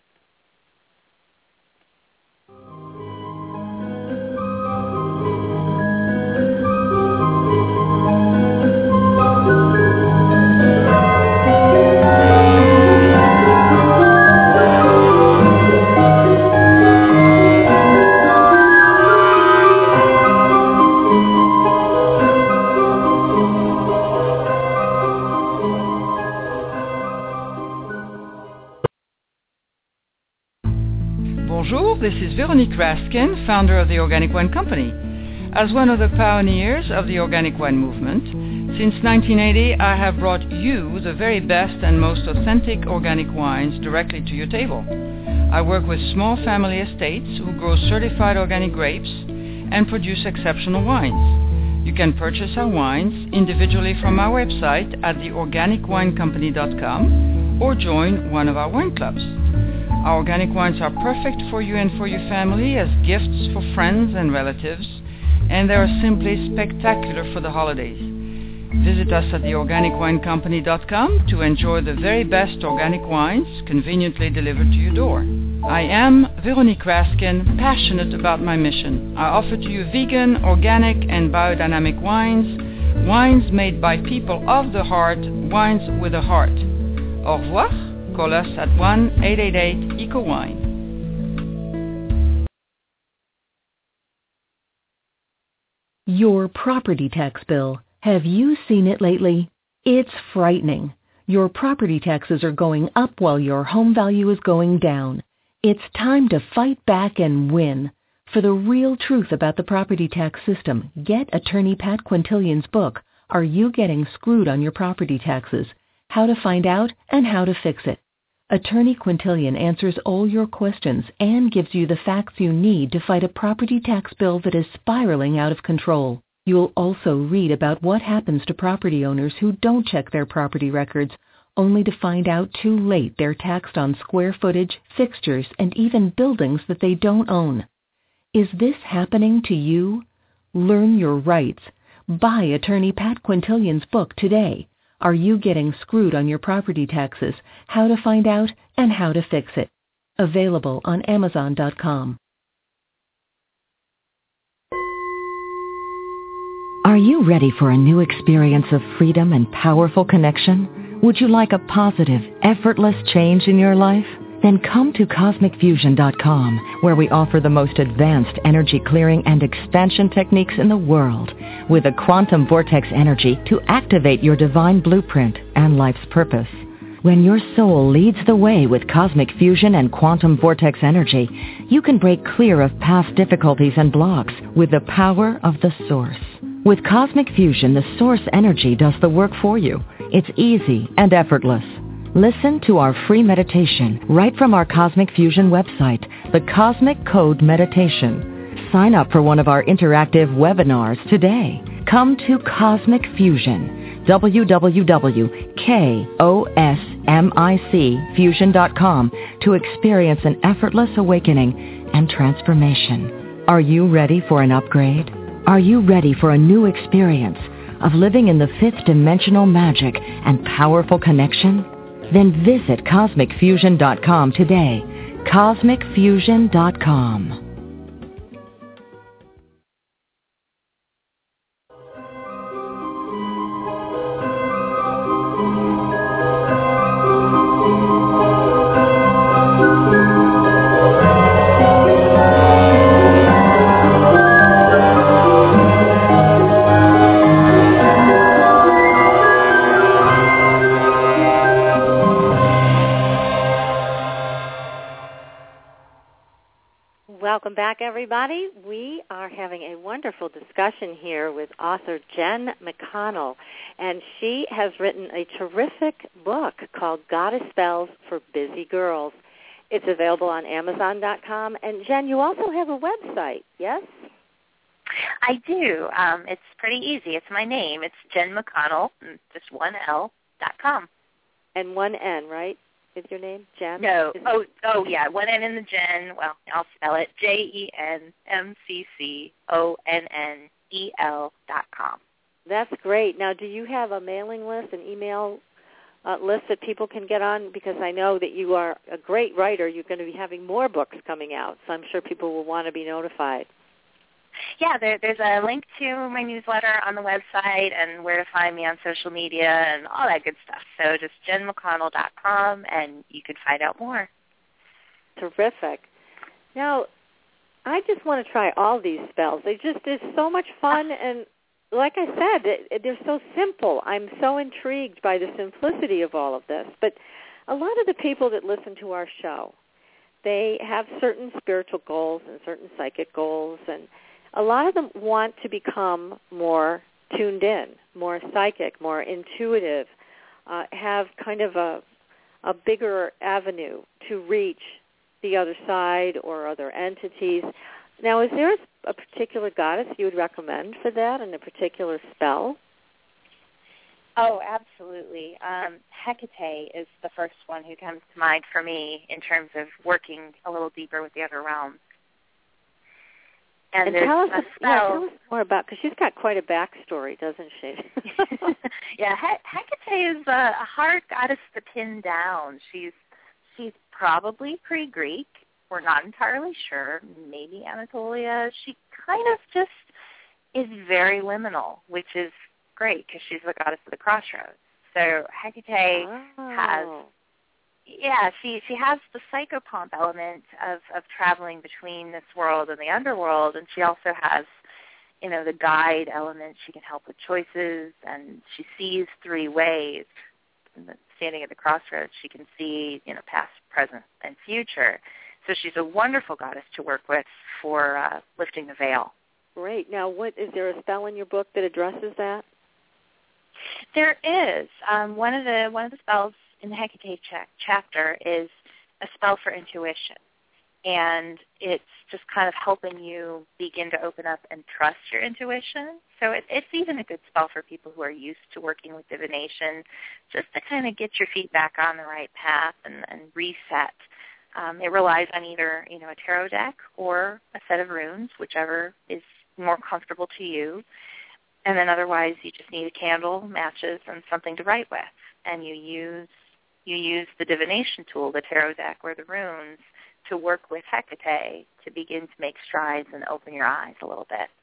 Bonjour, this is Veronique Raskin, founder of the Organic Wine Company. As one of the pioneers of the organic wine movement, since nineteen eighty I have brought you the very best and most authentic organic wines directly to your table. I work with small family estates who grow certified organic grapes and produce exceptional wines. You can purchase our wines individually from our website at the organic wine company dot com or join one of our wine clubs. Our organic wines are perfect for you and for your family as gifts for friends and relatives, and they are simply spectacular for the holidays. Visit us at the organic wine company dot com to enjoy the very best organic wines conveniently delivered to your door. I am Veronique Raskin, passionate about my mission. I offer to you vegan, organic, and biodynamic wines, wines made by people of the heart, wines with a heart. Au revoir. Call us at one eight eight eight E C O wine. Your property tax bill. Have you seen it lately? It's frightening. Your property taxes are going up while your home value is going down. It's time to fight back and win. For the real truth about the property tax system, get attorney Pat Quintilian's book, Are You Getting Screwed on Your Property Taxes? How to Find Out and How to Fix It. Attorney Quintilian answers all your questions and gives you the facts you need to fight a property tax bill that is spiraling out of control. You'll also read about what happens to property owners who don't check their property records, only to find out too late they're taxed on square footage, fixtures, and even buildings that they don't own. Is this happening to you? Learn your rights. Buy Attorney Pat Quintilian's book today. Are You Getting Screwed on Your Property Taxes? How to Find Out and How to Fix It. Available on amazon dot com. Are you ready for a new experience of freedom and powerful connection? Would you like a positive, effortless change in your life? Then come to cosmic fusion dot com, where we offer the most advanced energy clearing and expansion techniques in the world, with a quantum vortex energy to activate your divine blueprint and life's purpose. When your soul leads the way with cosmic fusion and quantum vortex energy, you can break clear of past difficulties and blocks with the power of the source. With cosmic fusion, the source energy does the work for you. It's easy and effortless. Listen to our free meditation right from our Cosmic Fusion website, the Cosmic Code Meditation. Sign up for one of our interactive webinars today. Come to Cosmic Fusion, w w w dot cosmic fusion dot com, to experience an effortless awakening and transformation. Are you ready for an upgrade? Are you ready for a new experience of living in the fifth dimensional magic and powerful connection? Then visit cosmic fusion dot com today. cosmic fusion dot com. back, everybody. We are having a wonderful discussion here with author Jen McConnell, and she has written a terrific book called Goddess Spells for Busy Girls. It's available on Amazon dot com. And, Jen, you also have a website, yes? I do. Um, it's pretty easy. It's my name. It's Jen McConnell, just one L, dot com. And one N, right? Is your name Jen? No. Oh, oh yeah. One N in the Jen. Well, I'll spell it. J E N M C C O N N E L dot com. That's great. Now, do you have a mailing list, an email uh, list that people can get on? Because I know that you are a great writer. You're going to be having more books coming out, so I'm sure people will want to be notified. Yeah, there, there's a link to my newsletter on the website and where to find me on social media and all that good stuff. So just jen mcconnell dot com, and you can find out more. Terrific. Now, I just want to try all these spells. They just is so much fun, and like I said, it, they're so simple. I'm so intrigued by the simplicity of all of this. But a lot of the people that listen to our show, they have certain spiritual goals and certain psychic goals, and a lot of them want to become more tuned in, more psychic, more intuitive, uh, have kind of a, a bigger avenue to reach the other side or other entities. Now, is there a particular goddess you would recommend for that and a particular spell? Oh, absolutely. Um, Hecate is the first one who comes to mind for me in terms of working a little deeper with the other realms. And, and tell us, yeah, tell us more about, because she's got quite a backstory, doesn't she? yeah, Hecate is a, a hard goddess to pin down. She's she's probably pre-Greek. We're not entirely sure. Maybe Anatolia. She kind of just is very liminal, which is great because she's the goddess of the crossroads. So Hecate oh. has... Yeah, she she has the psychopomp element of, of traveling between this world and the underworld, and she also has, you know, the guide element. She can help with choices, and she sees three ways. Standing at the crossroads, she can see, you know, past, present, and future. So she's a wonderful goddess to work with for uh, lifting the veil. Great. Now, what is there a spell in your book that addresses that? There is. Um, one of the one of the spells in the Hecate ch- chapter is a spell for intuition, and it's just kind of helping you begin to open up and trust your intuition. So it, it's even a good spell for people who are used to working with divination, just to kind of get your feet back on the right path and, and reset. Um, it relies on either, you know, a tarot deck or a set of runes, whichever is more comfortable to you. And then otherwise, you just need a candle, matches, and something to write with, and you use You use the divination tool, the tarot deck or the runes, to work with Hecate to begin to make strides and open your eyes a little bit.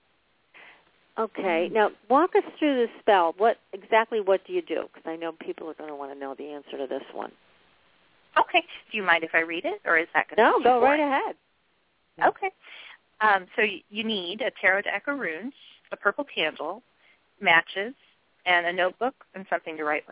Okay. Now, walk us through the spell. What exactly what do you do? Because I know people are going to want to know the answer to this one. Okay. Do you mind if I read it, or is that going to be No, go right ahead. Okay. Um, so you need a tarot deck of runes, a purple candle, matches, and a notebook and something to write with.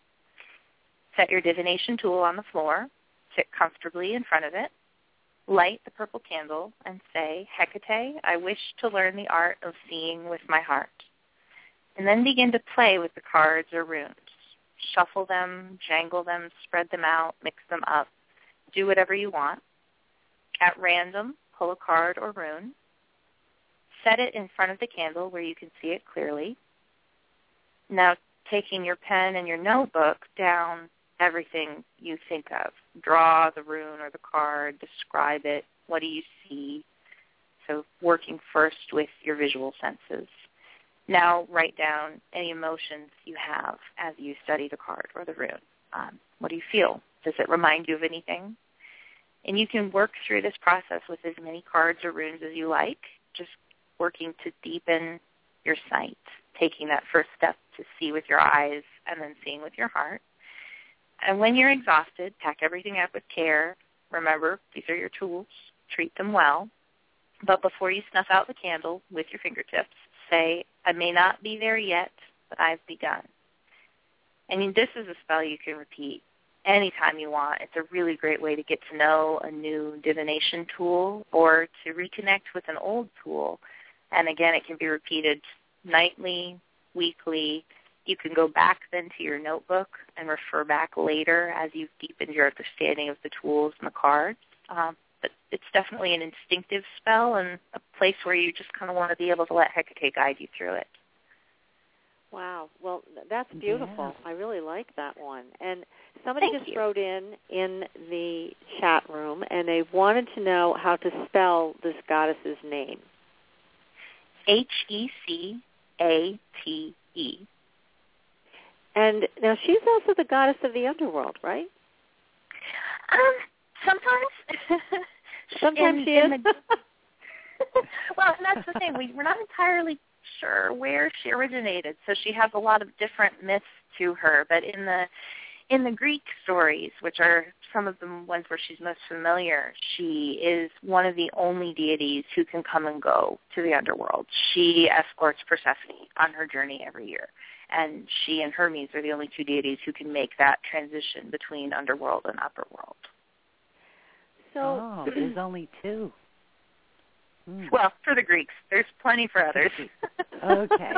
Set your divination tool on the floor, sit comfortably in front of it, light the purple candle, and say, Hecate, I wish to learn the art of seeing with my heart. And then begin to play with the cards or runes. Shuffle them, jangle them, spread them out, mix them up. Do whatever you want. At random, pull a card or rune. Set it in front of the candle where you can see it clearly. Now, taking your pen and your notebook down everything you think of. Draw the rune or the card, describe it, what do you see? So working first with your visual senses. Now write down any emotions you have as you study the card or the rune. Um, what do you feel? Does it remind you of anything? And you can work through this process with as many cards or runes as you like, just working to deepen your sight, taking that first step to see with your eyes and then seeing with your heart. And when you're exhausted, pack everything up with care. Remember, these are your tools. Treat them well. But before you snuff out the candle with your fingertips, say, I may not be there yet, but I've begun. I mean, this is a spell you can repeat anytime you want. It's a really great way to get to know a new divination tool or to reconnect with an old tool. And again, it can be repeated nightly, weekly. You can go back then to your notebook and refer back later as you've deepened your understanding of the tools and the cards. Um, but it's definitely an instinctive spell and a place where you just kind of want to be able to let Hecate guide you through it. Wow. Well, that's beautiful. Yeah. I really like that one. And somebody Thank just you. wrote in in the chat room, and they wanted to know how to spell this goddess's name. H E C A T E. And now she's also the goddess of the underworld, right? Um, sometimes. Sometimes in, she is. The, well, and that's the thing. We, we're not entirely sure where she originated, so she has a lot of different myths to her. But in the in the Greek stories, which are some of the ones where she's most familiar, she is one of the only deities who can come and go to the underworld. She escorts Persephone on her journey every year. And she and Hermes are the only two deities who can make that transition between underworld and upper world. So oh, there's only two. Mm. Well, for the Greeks. There's plenty for others. Okay.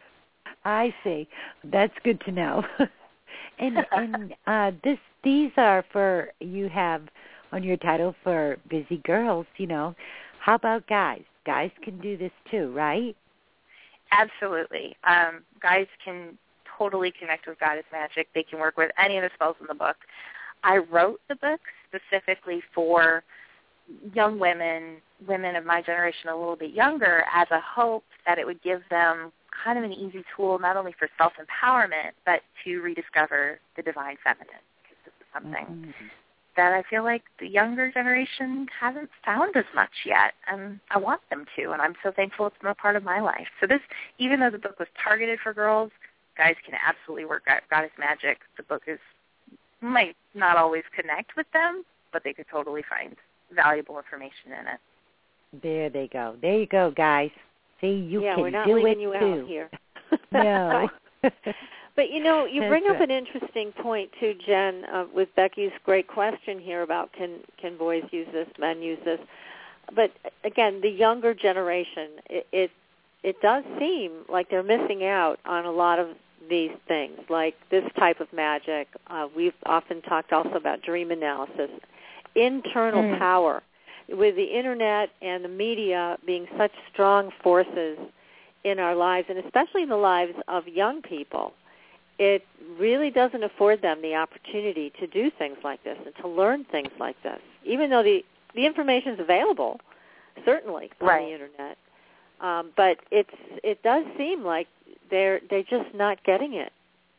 I see. That's good to know. and and uh, this these are for, you have on your title for busy girls, you know. How about guys? Guys can do this too, right? Absolutely. Um, guys can totally connect with goddess magic. They can work with any of the spells in the book. I wrote the book specifically for young women, women of my generation a little bit younger, as a hope that it would give them kind of an easy tool not only for self-empowerment, but to rediscover the divine feminine. Because this is something mm-hmm. that I feel like the younger generation hasn't found as much yet, and I want them to, and I'm so thankful it's been a part of my life. So this, even though the book was targeted for girls, guys can absolutely work at goddess magic. The book is might not always connect with them, but they could totally find valuable information in it. There they go. There you go, guys. See, you yeah, can we're not do leaving it you too. Out here. No. But, you know, you That's bring up right. an interesting point, too, Jen, uh, with Becky's great question here about can, can boys use this, men use this. But, again, the younger generation, it, it it does seem like they're missing out on a lot of these things, like this type of magic. Uh, we've often talked also about dream analysis, internal mm. power. With the Internet and the media being such strong forces in our lives, and especially in the lives of young people, it really doesn't afford them the opportunity to do things like this and to learn things like this, even though the, the information is available, certainly, on right. the Internet. Um, but it's it does seem like they're they're just not getting it.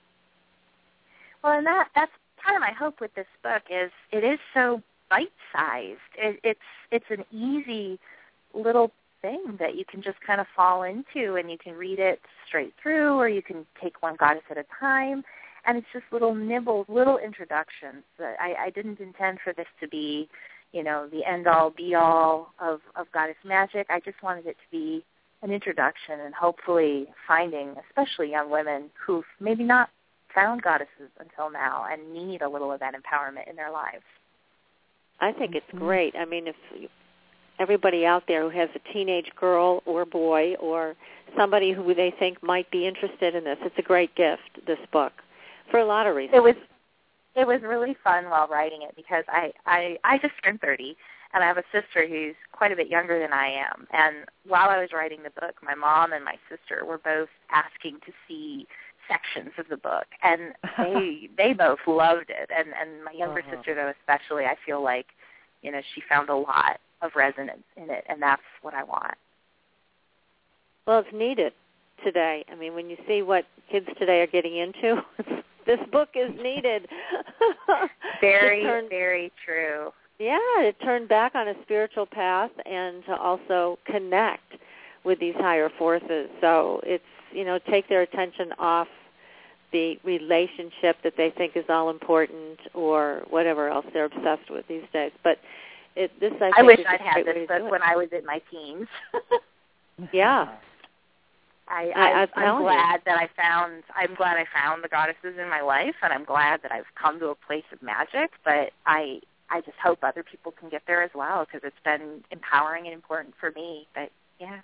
Well, and that that's part of my hope with this book is it is so bite-sized. It, it's it's an easy little thing that you can just kind of fall into, and you can read it straight through, or you can take one goddess at a time, and it's just little nibbles, little introductions. I, I didn't intend for this to be, you know, the end-all, be-all of, of goddess magic. I just wanted it to be an introduction, and hopefully finding, especially young women who've maybe not found goddesses until now and need a little of that empowerment in their lives. I think it's great. I mean, if everybody out there who has a teenage girl or boy or somebody who they think might be interested in this, it's a great gift, this book, for a lot of reasons. It was it was really fun while writing it because I, I, I just turned thirty, and I have a sister who's quite a bit younger than I am. And while I was writing the book, my mom and my sister were both asking to see sections of the book, and they they both loved it. And, and my younger uh-huh. sister, though, especially, I feel like, you know, she found a lot of resonance in it, and that's what I want. Well, it's needed today. I mean, when you see what kids today are getting into, this book is needed. Very, turn, very true. Yeah, to turn back on a spiritual path and to also connect with these higher forces. So it's, you know, take their attention off the relationship that they think is all important or whatever else they're obsessed with these days. But it, this, I, I think wish is I'd a had great this book when I was in my teens. Yeah. I, I, I, I'm I'm glad you. that I found. I'm glad I found the goddesses in my life, and I'm glad that I've come to a place of magic. But I, I just hope other people can get there as well, because it's been empowering and important for me. But yeah,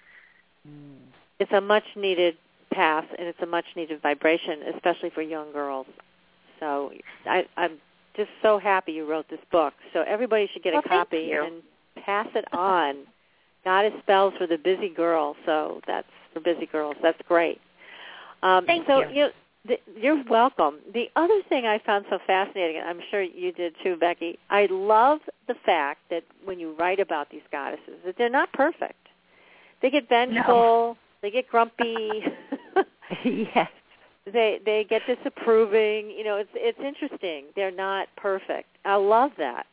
it's a much needed path, and it's a much needed vibration, especially for young girls. So I, I'm just so happy you wrote this book. So everybody should get well, a copy and pass it on. Goddess Spells for the Busy Girl. So that's for busy girls. That's great. Um, Thank so, you. you know, the, you're welcome. The other thing I found so fascinating, and I'm sure you did too, Becky, I love the fact that when you write about these goddesses, that they're not perfect. They get vengeful. No. They get grumpy. Yes. They they get disapproving. You know, it's it's interesting. They're not perfect. I love that.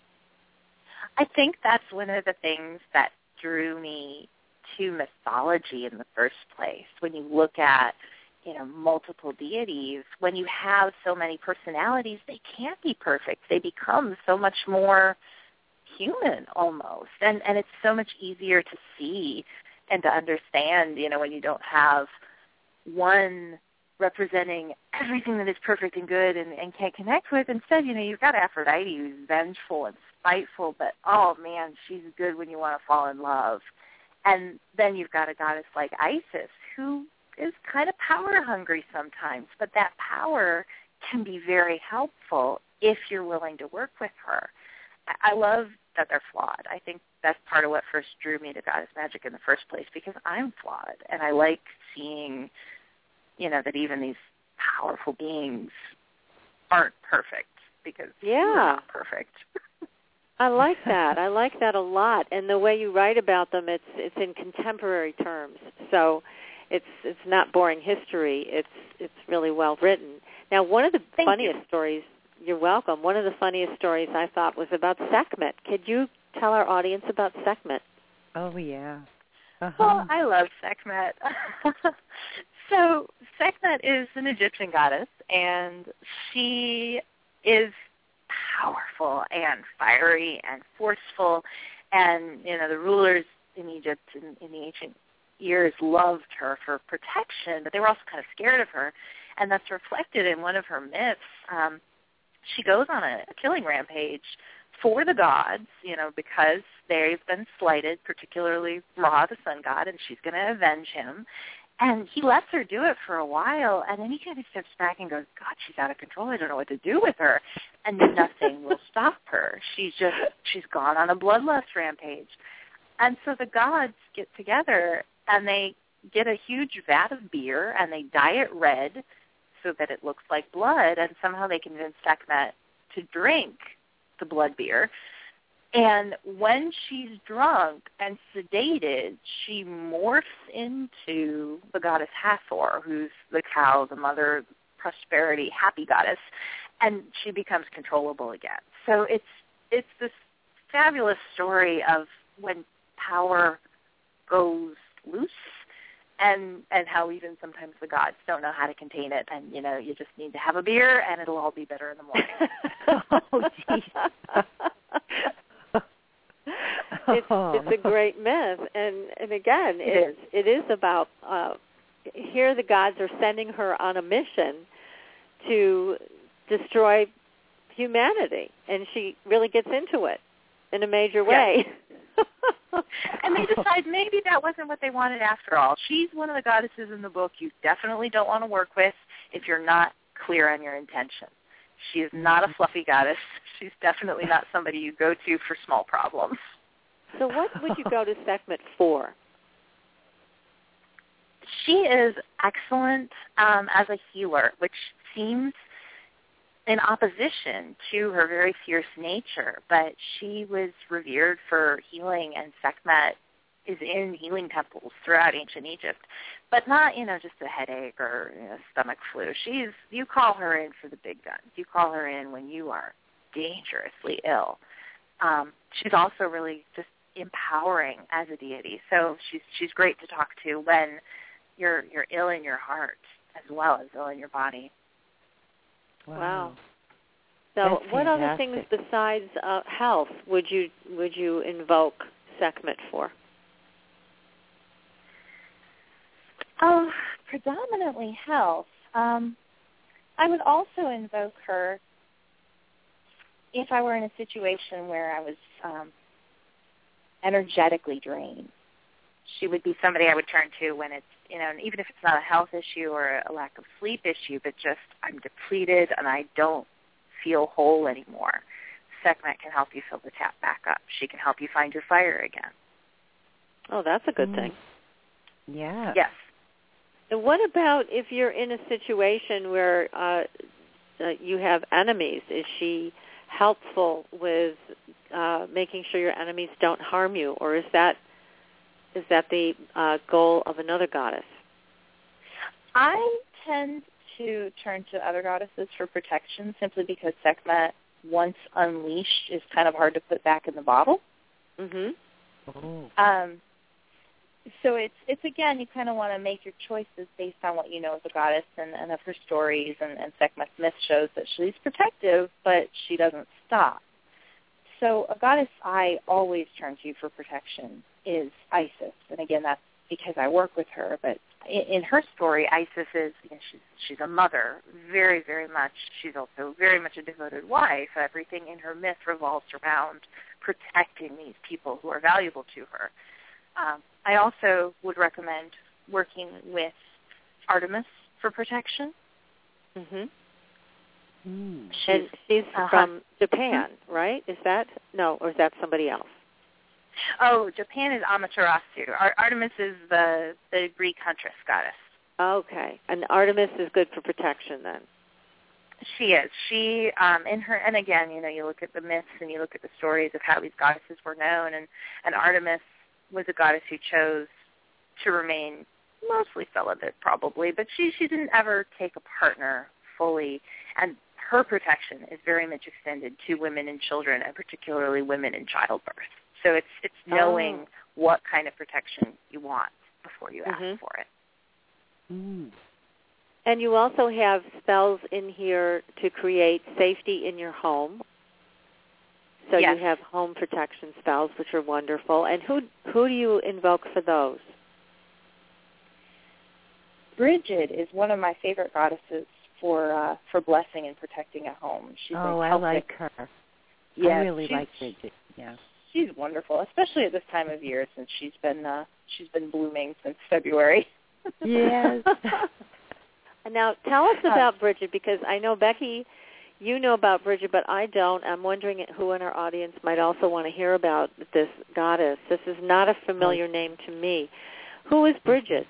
I think that's one of the things that drew me to mythology in the first place. When you look at, you know, multiple deities, when you have so many personalities, they can't be perfect. They become so much more human almost. And and it's so much easier to see and to understand, you know, when you don't have one representing everything that is perfect and good and, and can't connect with. Instead, you know, you've got Aphrodite who's vengeful and spiteful, but, oh, man, she's good when you want to fall in love. And then you've got a goddess like Isis who is kind of power-hungry sometimes, but that power can be very helpful if you're willing to work with her. I love that they're flawed. I think that's part of what first drew me to goddess magic in the first place, because I'm flawed, and I like seeing, you know, that even these powerful beings aren't perfect, because yeah. we're not perfect. I like that. I like that a lot. And the way you write about them, it's it's in contemporary terms. So it's it's not boring history. It's it's really well written. Now, one of the Thank funniest you. stories, you're welcome, one of the funniest stories I thought was about Sekhmet. Could you tell our audience about Sekhmet? Oh, yeah. Uh-huh. Well, I love Sekhmet. So Sekhmet is an Egyptian goddess, and she is powerful and fiery and forceful. And, you know, the rulers in Egypt in, in the ancient years loved her for protection, but they were also kind of scared of her. And that's reflected in one of her myths. Um, she goes on a, a killing rampage for the gods, you know, because they've been slighted, particularly Ra, the sun god, and she's going to avenge him. And he lets her do it for a while, and then he kind of steps back and goes, God, she's out of control. I don't know what to do with her. And nothing will stop her. She's just, she's gone on a bloodlust rampage. And so the gods get together, and they get a huge vat of beer, and they dye it red so that it looks like blood, and somehow they convince Sekhmet to drink the blood beer. And when she's drunk and sedated, she morphs into the goddess Hathor, who's the cow, the mother, prosperity, happy goddess, and she becomes controllable again. So it's it's this fabulous story of when power goes loose, and and how even sometimes the gods don't know how to contain it, and you know you just need to have a beer and it'll all be better in the morning. Oh, geez. It's, it's a great myth, and and again, It it's, is. it is about uh, here the gods are sending her on a mission to destroy humanity, and she really gets into it in a major way. Yes. And they decide maybe that wasn't what they wanted after all. She's one of the goddesses in the book you definitely don't want to work with if you're not clear on your intention. She is not a fluffy goddess. She's definitely not somebody you go to for small problems. So what would you go to Sekhmet for? She is excellent um, as a healer, which seems in opposition to her very fierce nature, but she was revered for healing, and Sekhmet is in healing temples throughout ancient Egypt, but not, you know, just a headache or you know, stomach flu. She's, you call her in for the big guns. You call her in when you are dangerously ill. Um, she's also really just empowering as a deity. So she's she's great to talk to when you're you're ill in your heart as well as ill in your body. Wow. wow. So That's what fantastic. other things besides uh, health would you would you invoke Sekhmet for? predominantly health. Um, I would also invoke her if I were in a situation where I was um, energetically drained. She would be somebody I would turn to when it's, you know, even if it's not a health issue or a lack of sleep issue, but just I'm depleted and I don't feel whole anymore. Sekhmet can help you fill the tap back up. She can help you find your fire again. Oh, that's a good Mm. thing. Yeah. Yes. And what about if you're in a situation where uh, uh, you have enemies? Is she helpful with uh, making sure your enemies don't harm you, or is that is that the uh, goal of another goddess? I tend to turn to other goddesses for protection simply because Sekhmet, once unleashed, is kind of hard to put back in the bottle. Mm-hmm. Oh. Um, so it's, it's again, you kind of want to make your choices based on what you know of the goddess and, and of her stories, and, and Sekhmet's myth shows that she's protective, but she doesn't stop. So a goddess I always turn to for protection is Isis. And again, that's because I work with her, but in, in her story, Isis is, you know, she's, she's a mother, very, very much. She's also very much a devoted wife. Everything in her myth revolves around protecting these people who are valuable to her. Um, I also would recommend working with Artemis for protection. Mm-hmm. Mm. And she's uh-huh. from Japan, right? Is that, no, or is that somebody else? Oh, Japan is Amaterasu. Ar- Artemis is the, the Greek huntress goddess. Okay. And Artemis is good for protection then. She is. She, um, in her, and again, you know, you look at the myths and you look at the stories of how these goddesses were known, and, and Artemis was a goddess who chose to remain mostly celibate, probably, but she, she didn't ever take a partner fully, and her protection is very much extended to women and children, and particularly women in childbirth. So it's it's knowing oh. what kind of protection you want before you mm-hmm. ask for it. Mm. And you also have spells in here to create safety in your home. So yes. you have home protection spells, which are wonderful. And who who do you invoke for those? Bridget is one of my favorite goddesses for uh, for blessing and protecting a home. She's oh, a I like her. Yes, I really she's, like Bridget. Yeah. She's wonderful, especially at this time of year since she's been uh, she's been blooming since February. Yes. And now tell us about Bridget, because I know, Becky, you know about Bridget, but I don't. I'm wondering who in our audience might also want to hear about this goddess. This is not a familiar name to me. Who is Bridget?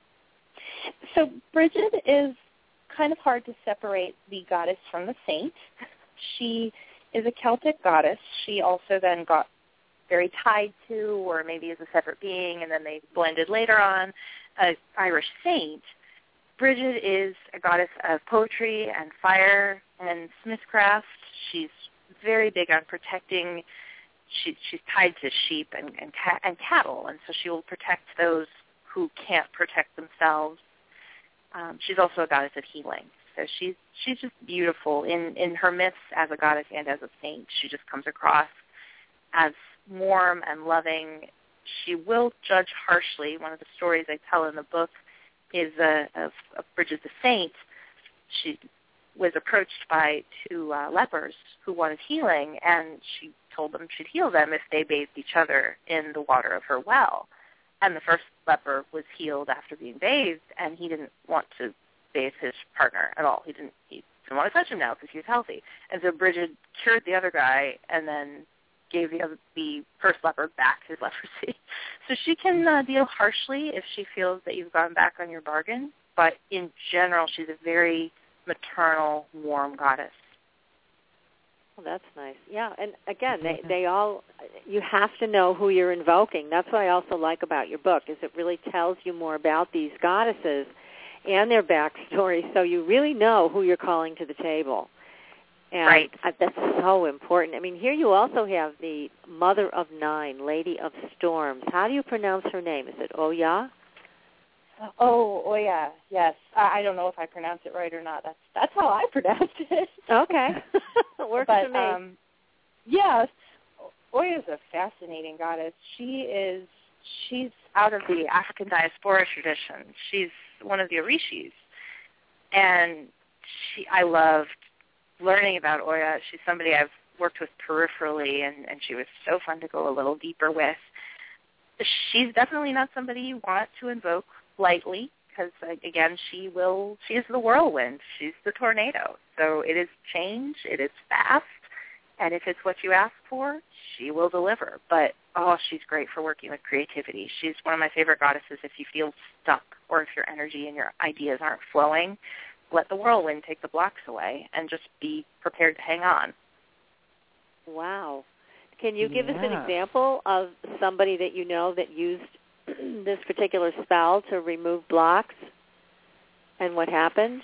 So Bridget is kind of hard to separate the goddess from the saint. She is a Celtic goddess. She also then got very tied to, or maybe is a separate being, and then they blended later on, an Irish saint. Bridget is a goddess of poetry and fire and smithcraft. She's very big on protecting. She, she's tied to sheep and, and, ca- and cattle, and so she will protect those who can't protect themselves. Um, she's also a goddess of healing. So she's she's just beautiful in, in her myths as a goddess and as a saint. She just comes across as warm and loving. She will judge harshly. One of the stories I tell in the book is uh, of, of Bridget the Saint. She was approached by two uh, lepers who wanted healing, and she told them she'd heal them if they bathed each other in the water of her well. And the first leper was healed after being bathed, and he didn't want to bathe his partner at all. He didn't he didn't want to touch him now because he was healthy. And so Bridget cured the other guy and then gave the other, the first leper back his leprosy. So she can uh, deal harshly if she feels that you've gone back on your bargain, but in general, she's a very maternal, warm goddess. Well, that's nice. Yeah, and again, they, they all, you have to know who you're invoking. That's what I also like about your book, is it really tells you more about these goddesses and their backstory, so you really know who you're calling to the table. And right. That's so important. I mean, here you also have the Mother of Nine, Lady of Storms. How do you pronounce her name? Is it Oya? Oh, Oya, yes. I, I don't know if I pronounced it right or not. That's that's how I pronounced it. Okay. Works but, for me. Um, yes. Oya is a fascinating goddess. She is she's out of the African diaspora tradition. She's one of the Orishis. And she, I loved learning about Oya. She's somebody I've worked with peripherally, and, and she was so fun to go a little deeper with. She's definitely not somebody you want to invoke lightly because, again, she will, she is the whirlwind. She's the tornado. So it is change. It is fast. And if it's what you ask for, she will deliver. But, oh, she's great for working with creativity. She's one of my favorite goddesses if you feel stuck or if your energy and your ideas aren't flowing. Let the whirlwind take the blocks away and just be prepared to hang on. Wow. Can you give yeah. us an example of somebody that you know that used this particular spell to remove blocks and what happened?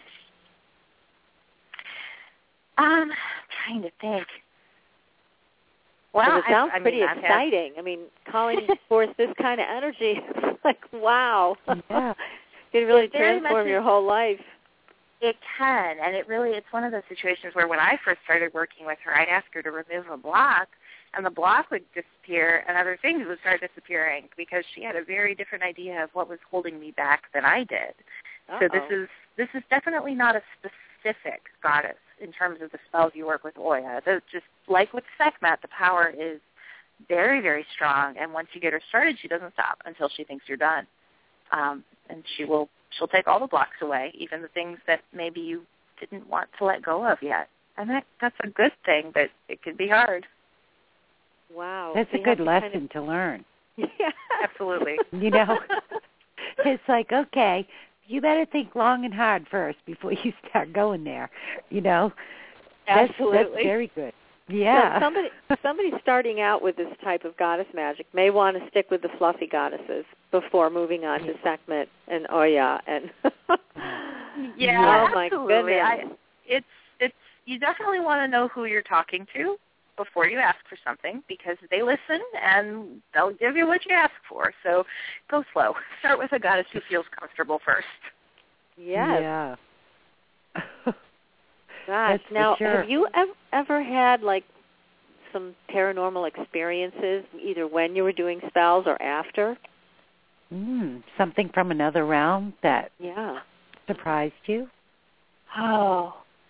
Um, trying to think. Well, it sounds I, I pretty mean, exciting. Had... I mean, calling forth this kind of energy, it's like, wow. Yeah. It really it very transform much your whole life. It can, and it really, it's one of those situations where when I first started working with her, I'd ask her to remove a block, and the block would disappear, and other things would start disappearing because she had a very different idea of what was holding me back than I did. Uh-oh. So this is this is definitely not a specific goddess in terms of the spells you work with Oya. They're just like with Sekhmet, the power is very, very strong, and once you get her started, she doesn't stop until she thinks you're done. Um, and she will she'll take all the blocks away, even the things that maybe you didn't want to let go of yet. And that that's a good thing, but it can be hard. Wow. That's so a good lesson kind of... to learn. Yeah, absolutely. You know, it's like, okay, you better think long and hard first before you start going there, you know. Absolutely. That's, that's very good. Yeah. So somebody, somebody starting out with this type of goddess magic may want to stick with the fluffy goddesses before moving on to Sekhmet and Oya. And yeah, oh my absolutely. goodness. I, it's it's you definitely want to know who you're talking to before you ask for something because they listen and they'll give you what you ask for. So go slow. Start with a goddess who feels comfortable first. Yes. Yeah. Gosh. That's now, sure. have you ever, ever had like some paranormal experiences, either when you were doing spells or after? Mm, something from another realm that yeah surprised you? Oh,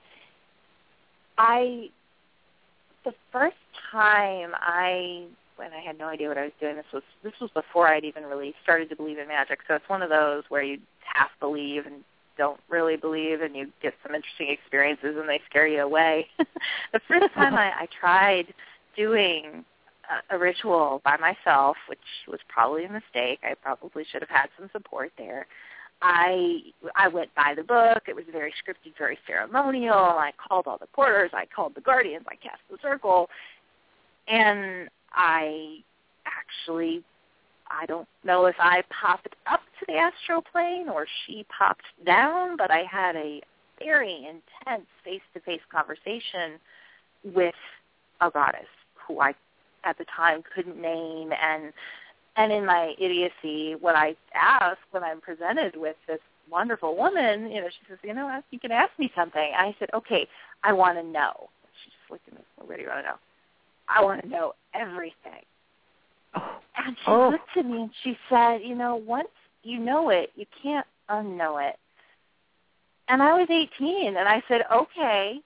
I. The first time I, when I had no idea what I was doing, this was this was before I'd even really started to believe in magic. So it's one of those where you half believe and don't really believe, and you get some interesting experiences, and they scare you away. The first time I, I tried doing a, a ritual by myself, which was probably a mistake. I probably should have had some support there. I I went by the book. It was very scripted, very ceremonial. I called all the porters. I called the guardians. I cast the circle. And I actually, I don't know if I popped up to the astral plane or she popped down, but I had a very intense face-to-face conversation with a goddess who I, at the time, couldn't name. And And in my idiocy, what I ask when I'm presented with this wonderful woman, you know, she says, you know, you can ask me something. I said, okay, I want to know. She just looked at me, well, what do you want to know? I want to know everything. Oh. And she oh. looked at me and she said, you know, once you know it, you can't unknow it. And I was eighteen, and I said, okay.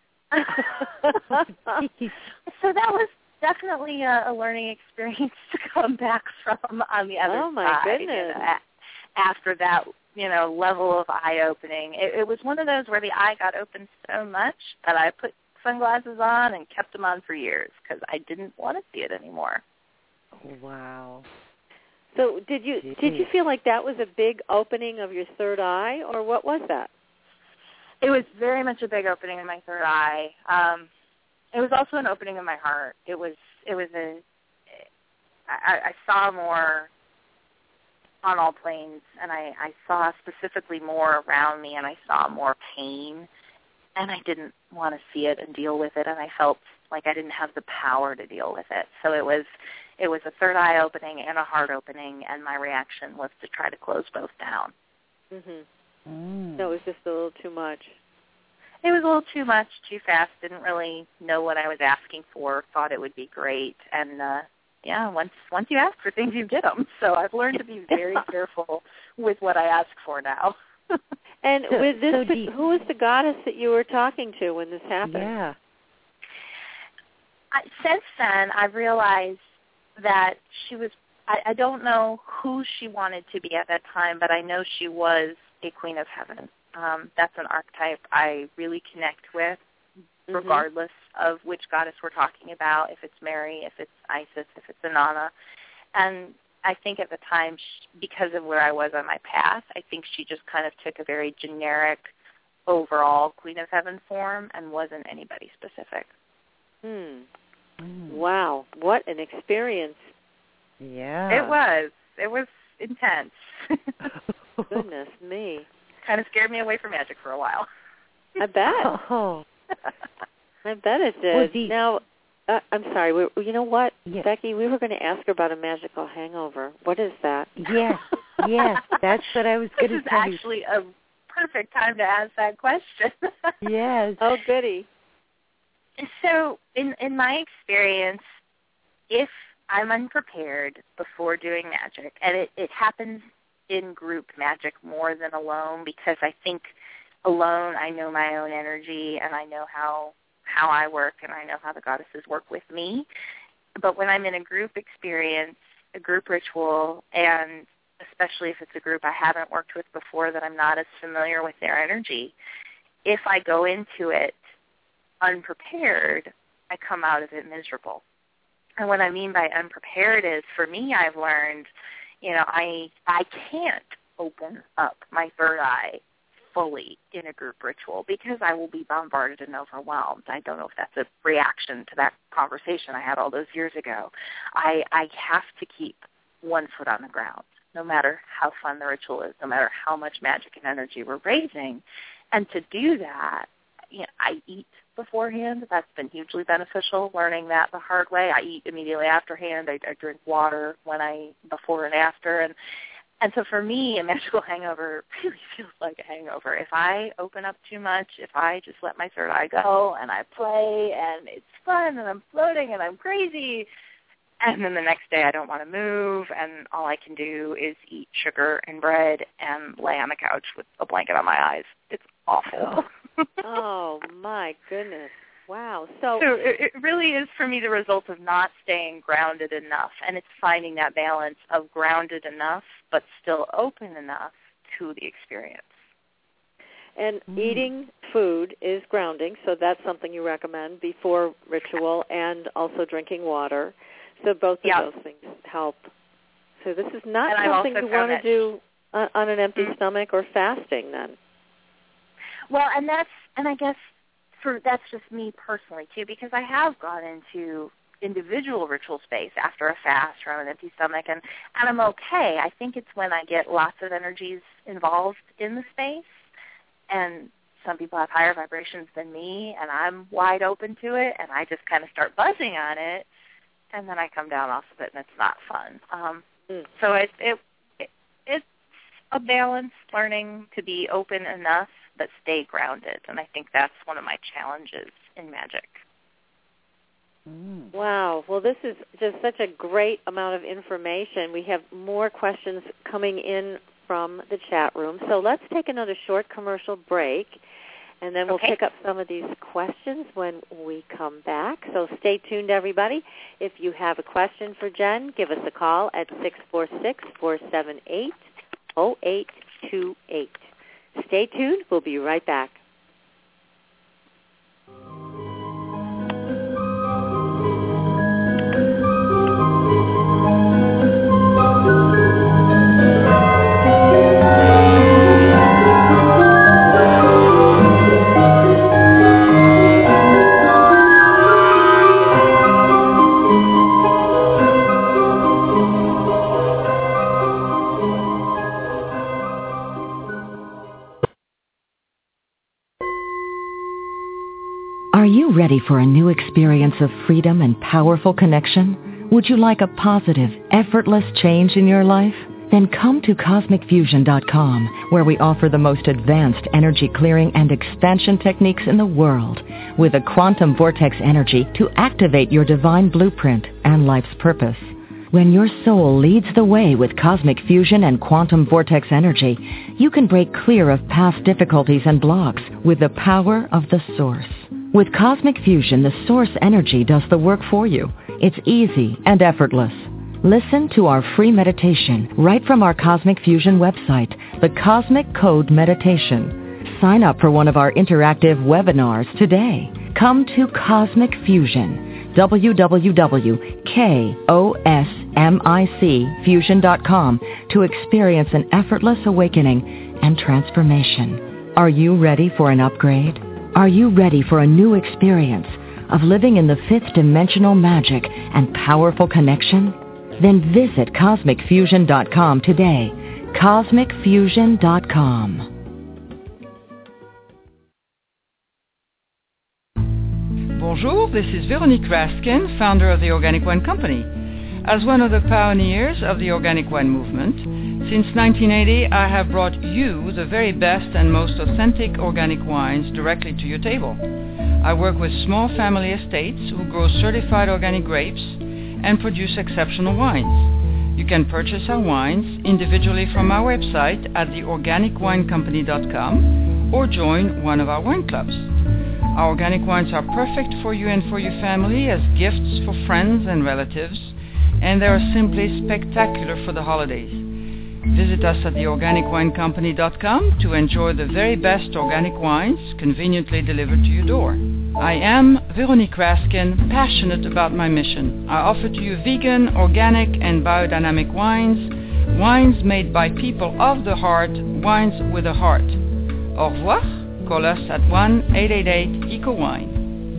So that was definitely a, a learning experience to come back from on the other oh my side. goodness. You know, after that, you know, level of eye-opening. It, it was one of those where the eye got opened so much that I put sunglasses on and kept them on for years because I didn't want to see it anymore. Wow. So did you Jeez. did you feel like that was a big opening of your third eye, or what was that? It was very much a big opening in my third eye. Um, It was also an opening in my heart. It was it was a I, I saw more on all planes, and I, I saw specifically more around me, and I saw more pain, and I didn't want to see it and deal with it, and I felt like I didn't have the power to deal with it. So it was it was a third eye opening and a heart opening, and my reaction was to try to close both down. Mhm. Mm. So it was just a little too much. It was a little too much, too fast. Didn't really know what I was asking for. Thought it would be great, and uh, yeah, once once you ask for things, you get them. So I've learned to be very careful with what I ask for now. And so, with this, so you, who was the goddess that you were talking to when this happened? Yeah. I, since then, I've realized that she was, I, I don't know who she wanted to be at that time, but I know she was a queen of heaven. Um, that's an archetype I really connect with, mm-hmm. regardless of which goddess we're talking about, if it's Mary, if it's Isis, if it's Inanna. And I think at the time, she, because of where I was on my path, I think she just kind of took a very generic overall queen of heaven form and wasn't anybody specific. Hmm. Mm. Wow, what an experience. Yeah. It was. It was intense. Goodness me. Kind of scared me away from magic for a while. I bet. Oh. I bet it did. Well, the, now, uh, I'm sorry, we, you know what, yes. Becky, we were going to ask her about a magical hangover. What is that? Yes, yes, that's what I was going to say. This is tell actually a perfect time to ask that question. Yes. Oh, goody. So, in in my experience, if I'm unprepared before doing magic, and it, it happens in group magic more than alone, because I think alone I know my own energy and I know how how I work and I know how the goddesses work with me. But when I'm in a group experience, a group ritual, and especially if it's a group I haven't worked with before that I'm not as familiar with their energy, if I go into it unprepared, I come out of it miserable. And what I mean by unprepared is, for me, I've learned, you know, I I can't open up my third eye fully in a group ritual because I will be bombarded and overwhelmed. I don't know if that's a reaction to that conversation I had all those years ago. I, I have to keep one foot on the ground, no matter how fun the ritual is, no matter how much magic and energy we're raising. And to do that, you know, I eat beforehand. That's been hugely beneficial, learning that the hard way. I eat immediately afterhand. I, I drink water when I before and after. And And so for me, a magical hangover really feels like a hangover. If I open up too much, if I just let my third eye go and I play and it's fun and I'm floating and I'm crazy, and then the next day I don't want to move and all I can do is eat sugar and bread and lay on the couch with a blanket on my eyes. It's awful. Oh, my goodness. Wow. So, so it, it really is, for me, the result of not staying grounded enough, and it's finding that balance of grounded enough but still open enough to the experience. And mm. eating food is grounding, so that's something you recommend before ritual, and also drinking water. So both of yep. those things help. So this is not and something you want to do on, on an empty mm. stomach or fasting then. Well, and that's, and I guess for that's just me personally too, because I have gone into individual ritual space after a fast or on an empty stomach, and, and I'm okay. I think it's when I get lots of energies involved in the space, and some people have higher vibrations than me, and I'm wide open to it, and I just kind of start buzzing on it, and then I come down off of it, and it's not fun. Um, mm. So it, it, it it's a balance, learning to be open enough but stay grounded, and I think that's one of my challenges in magic. Mm. Wow. Well, this is just such a great amount of information. We have more questions coming in from the chat room, so let's take another short commercial break, and then we'll okay. pick up some of these questions when we come back. So stay tuned, everybody. If you have a question for Jen, give us a call at six four six, four seven eight, zero eight two eight. Stay tuned. We'll be right back. Are you ready for a new experience of freedom and powerful connection? Would you like a positive, effortless change in your life? Then come to cosmic fusion dot com, where we offer the most advanced energy clearing and expansion techniques in the world, with a quantum vortex energy to activate your divine blueprint and life's purpose. When your soul leads the way with cosmic fusion and quantum vortex energy, you can break clear of past difficulties and blocks with the power of the source. With cosmic fusion, the source energy does the work for you. It's easy and effortless. Listen to our free meditation right from our Cosmic Fusion website, the Cosmic Code Meditation. Sign up for one of our interactive webinars today. Come to Cosmic Fusion, w w w dot cosmic fusion dot com, to experience an effortless awakening and transformation. Are you ready for an upgrade? Are you ready for a new experience of living in the fifth dimensional magic and powerful connection? Then visit cosmic fusion dot com today. cosmic fusion dot com. Bonjour, this is Veronique Raskin, founder of the Organic Wine Company. As one of the pioneers of the Organic Wine movement, since nineteen eighty I have brought you the very best and most authentic organic wines directly to your table. I work with small family estates who grow certified organic grapes and produce exceptional wines. You can purchase our wines individually from our website at the organic wine company dot com or join one of our wine clubs. Our organic wines are perfect for you and for your family as gifts for friends and relatives, and they are simply spectacular for the holidays. Visit us at the organic wine company dot com to enjoy the very best organic wines conveniently delivered to your door. I am Veronique Raskin, passionate about my mission. I offer to you vegan, organic, and biodynamic wines, wines made by people of the heart, wines with a heart. Au revoir. Call us at one eight eight eight E C O wine.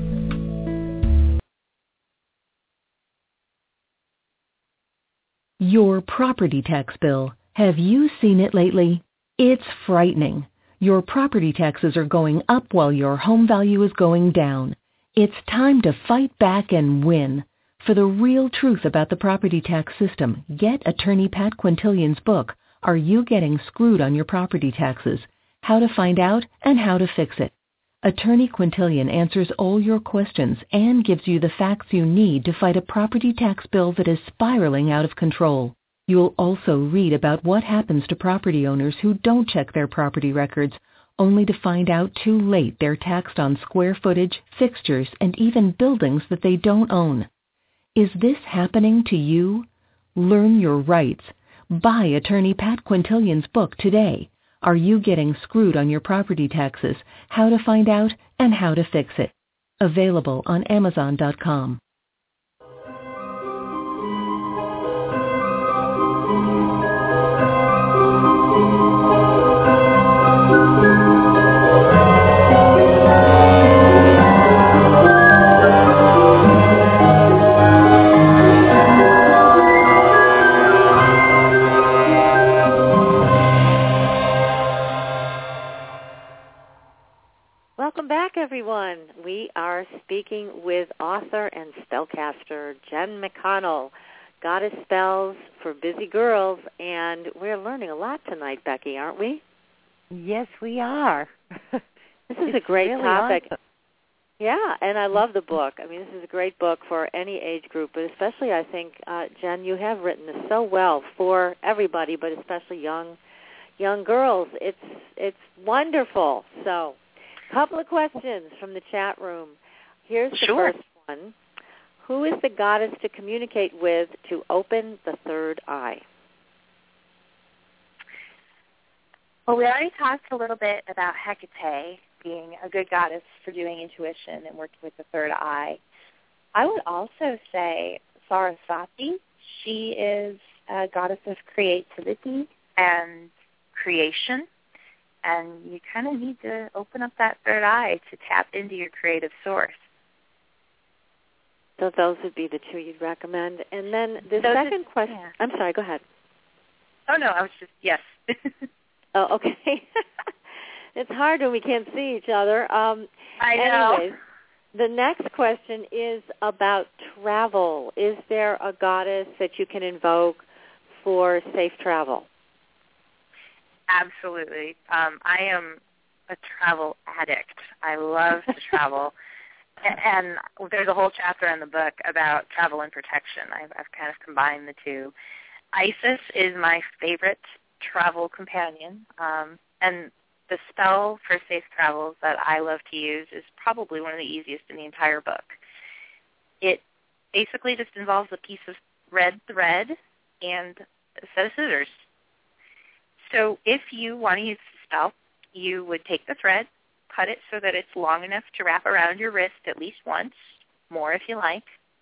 Your property tax bill. Have you seen it lately? It's frightening. Your property taxes are going up while your home value is going down. It's time to fight back and win. For the real truth about the property tax system, get attorney Pat Quintilian's book, Are You Getting Screwed on Your Property Taxes? How to Find Out and How to Fix It. Attorney Quintilian answers all your questions and gives you the facts you need to fight a property tax bill that is spiraling out of control. You'll also read about what happens to property owners who don't check their property records, only to find out too late they're taxed on square footage, fixtures, and even buildings that they don't own. Is this happening to you? Learn your rights. Buy Attorney Pat Quintilian's book today. Are You Getting Screwed on Your Property Taxes? How to Find Out and How to Fix It. Available on amazon dot com. Welcome back, everyone. We are speaking with author and spellcaster Jen McConnell, Goddess Spells for Busy Girls, and we're learning a lot tonight, Becky, aren't we? Yes, we are. This is it's a great really topic. Awesome. Yeah, and I love the book. I mean, this is a great book for any age group, but especially, I think, uh, Jen, you have written this so well for everybody, but especially young young girls. It's it's wonderful. So, a couple of questions from the chat room. Here's the Sure. first one. Who is the goddess to communicate with to open the third eye? Well, we already talked a little bit about Hecate being a good goddess for doing intuition and working with the third eye. I would also say Saraswati. She is a goddess of creativity and creation, and you kind of need to open up that third eye to tap into your creative source. So those would be the two you'd recommend. And then the Those second are, question. yeah. I'm sorry, go ahead. Oh, no, I was just, yes. Oh, okay. It's hard when we can't see each other. Um, I know. anyways, the next question is about travel. Is there a goddess that you can invoke for safe travel? Absolutely. Um, I am a travel addict. I love to travel. And there's a whole chapter in the book about travel and protection. I've, I've kind of combined the two. Isis is my favorite travel companion, um, and the spell for safe travels that I love to use is probably one of the easiest in the entire book. It basically just involves a piece of red thread and a set of scissors. So if you want to use the spell, you would take the thread, cut it so that it's long enough to wrap around your wrist at least once, more if you like.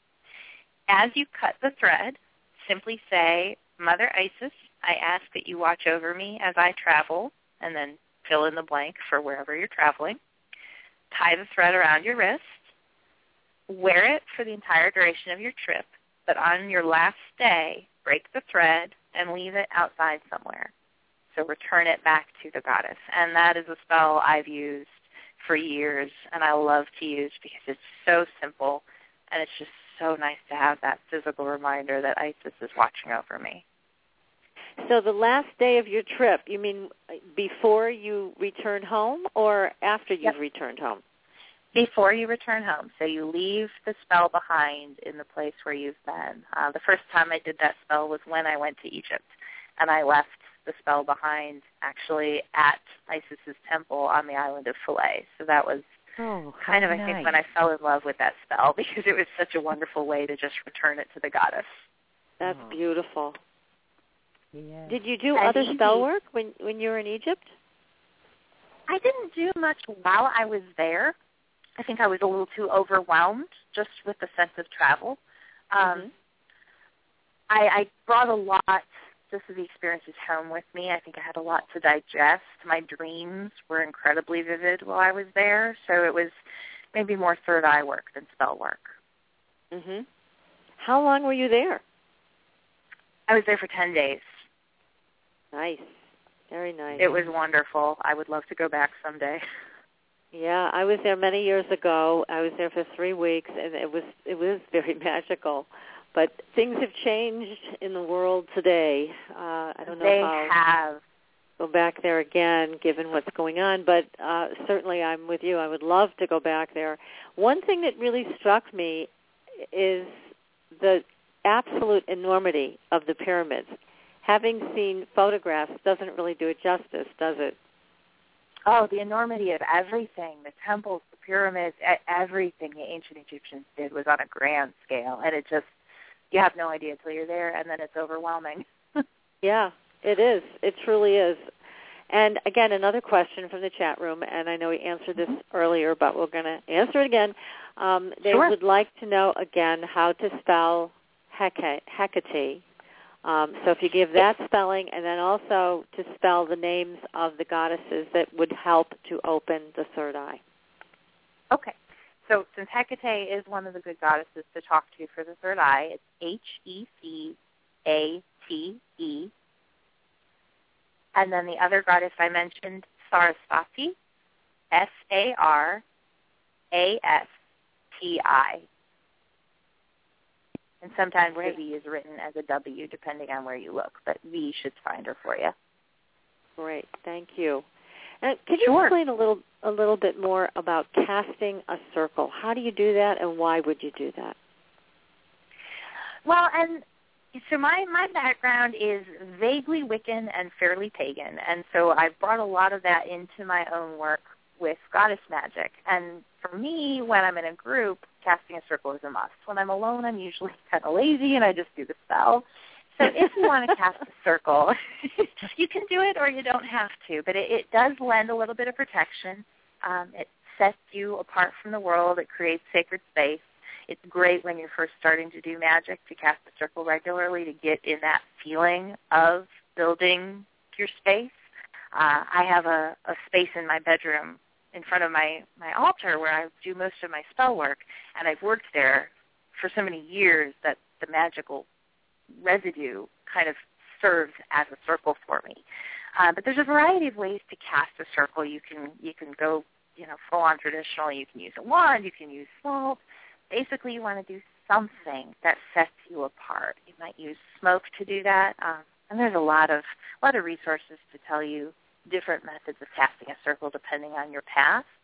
As you cut the thread, simply say, Mother Isis, I ask that you watch over me as I travel, and then fill in the blank for wherever you're traveling. Tie the thread around your wrist. Wear it for the entire duration of your trip, but on your last day, break the thread and leave it outside somewhere. So return it back to the goddess. And that is a spell I've used for years, and I love to use because it's so simple, and it's just so nice to have that physical reminder that Isis is watching over me. So the last day of your trip, you mean before you return home or after you've Yep. returned home? Before you return home. So you leave the spell behind in the place where you've been. Uh, the first time I did that spell was when I went to Egypt, and I left the spell behind actually at Isis's temple on the island of Philae. So that was Oh, kind of, I nice. think, when I fell in love with that spell because it was such a wonderful way to just return it to the goddess. That's Oh. beautiful. Yeah. Did you do And other easy. spell work when when you were in Egypt? I didn't do much while I was there. I think I was a little too overwhelmed just with the sense of travel. Um, Mm-hmm. I, I brought a lot just of the experiences home with me. I think I had a lot to digest. My dreams were incredibly vivid while I was there, so it was maybe more third eye work than spell work. Mm-hmm. How long were you there? I was there for ten days. Nice. Very nice. It was wonderful. I would love to go back someday. Yeah, I was there many years ago. I was there for three weeks, and it was it was very magical. But things have changed in the world today. Uh, I don't know They if I'll have. go back there again, given what's going on. But uh, certainly, I'm with you. I would love to go back there. One thing that really struck me is the absolute enormity of the pyramids. Having seen photographs doesn't really do it justice, does it? Oh, the enormity of everything, the temples, the pyramids, e- everything the ancient Egyptians did was on a grand scale. And it just, you have no idea until you're there, and then it's overwhelming. Yeah, it is. It truly is. And again, another question from the chat room, and I know we answered this earlier, but we're going to answer it again. Um, they Sure. would like to know, again, how to spell Hecate. Hecate. Um, so if you give that spelling, and then also to spell the names of the goddesses that would help to open the third eye. Okay. So since Hecate is one of the good goddesses to talk to for the third eye, it's H E C A T E. And then the other goddess I mentioned, Sarasvati, S A R A S T I. And sometimes Great. the V is written as a W depending on where you look, but V should find her for you. Great, thank you. And could you Sure. explain a little a little bit more about casting a circle? How do you do that, and why would you do that? Well, and so my, my background is vaguely Wiccan and fairly pagan, and so I've brought a lot of that into my own work with goddess magic. And for me, when I'm in a group, casting a circle is a must. When I'm alone, I'm usually kind of lazy, and I just do the spell. So if you want to cast a circle, you can do it or you don't have to, but it, it does lend a little bit of protection. Um, it sets you apart from the world. It creates sacred space. It's great when you're first starting to do magic to cast a circle regularly to get in that feeling of building your space. Uh, I have a, a space in my bedroom in front of my, my altar where I do most of my spell work, and I've worked there for so many years that the magical residue kind of serves as a circle for me. Uh, but there's a variety of ways to cast a circle. You can you can go, you know, full on traditional. You can use a wand. You can use salt. Basically, you want to do something that sets you apart. You might use smoke to do that. Um, and there's a lot of a lot of resources to tell you different methods of casting a circle depending on your path.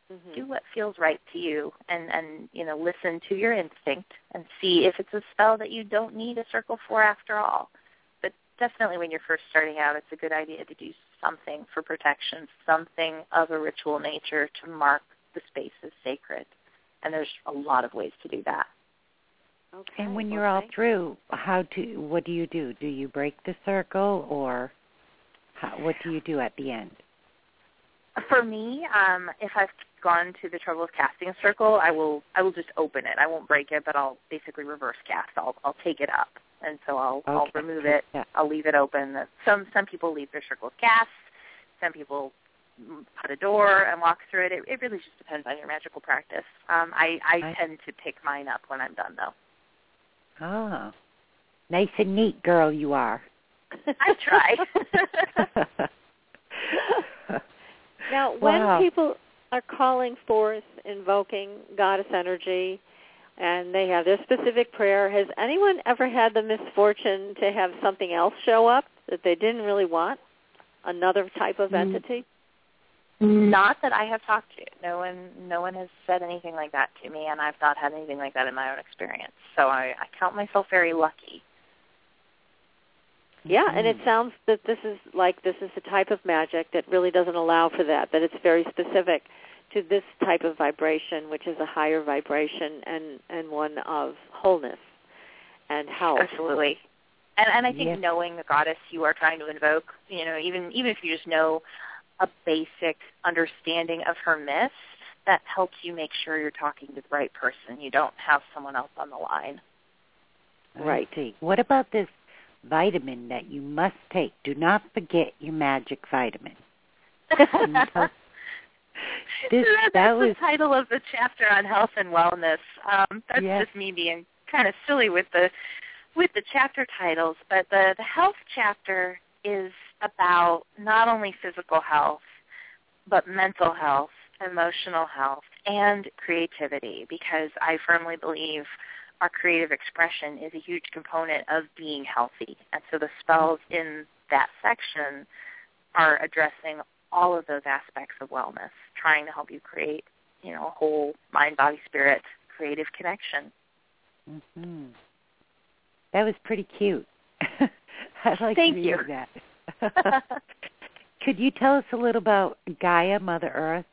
Mm-hmm. Do what feels right to you, and, and, you know, listen to your instinct and see if it's a spell that you don't need a circle for after all. But definitely when you're first starting out, it's a good idea to do something for protection, something of a ritual nature to mark the space as sacred. And there's a lot of ways to do that. Okay. And when you're okay. all through, how do what do you do? Do you break the circle, or how, what do you do at the end? For me, um, if I've gone to the trouble of casting a circle, I will I will just open it. I won't break it, but I'll basically reverse cast. I'll I'll take it up, and so I'll okay. I'll remove it. Yeah. I'll leave it open. Some some people leave their circles cast. Some people put a door and walk through it. It, it really just depends on your magical practice. Um, I I nice. tend to pick mine up when I'm done, though. Oh, nice and neat girl you are. I try. Now, when wow. people are calling forth, invoking goddess energy, and they have their specific prayer, has anyone ever had the misfortune to have something else show up that they didn't really want? Another type of entity? Not that I have talked to. No one no one has said anything like that to me, and I've not had anything like that in my own experience. So I, I count myself very lucky. Yeah, and it sounds that this is like this is the type of magic that really doesn't allow for that, that it's very specific to this type of vibration, which is a higher vibration and, and one of wholeness and health. Absolutely. And, and I think yes. knowing the goddess you are trying to invoke, you know, even even if you just know a basic understanding of her myths, that helps you make sure you're talking to the right person. You don't have someone else on the line. Right. What about this vitamin that you must take? Do not forget your magic vitamin. this, that that's was the title of the chapter on health and wellness. Um, that's yes. just me being kind of silly with the with the chapter titles, but the, the health chapter is about not only physical health, but mental health, emotional health, and creativity, because I firmly believe our creative expression is a huge component of being healthy. And so the spells in that section are addressing all of those aspects of wellness, trying to help you create, you know, a whole mind, body, spirit, creative connection. Mm-hmm. That was pretty cute. I like Thank reading you. that. Could you tell us a little about Gaia, Mother Earth?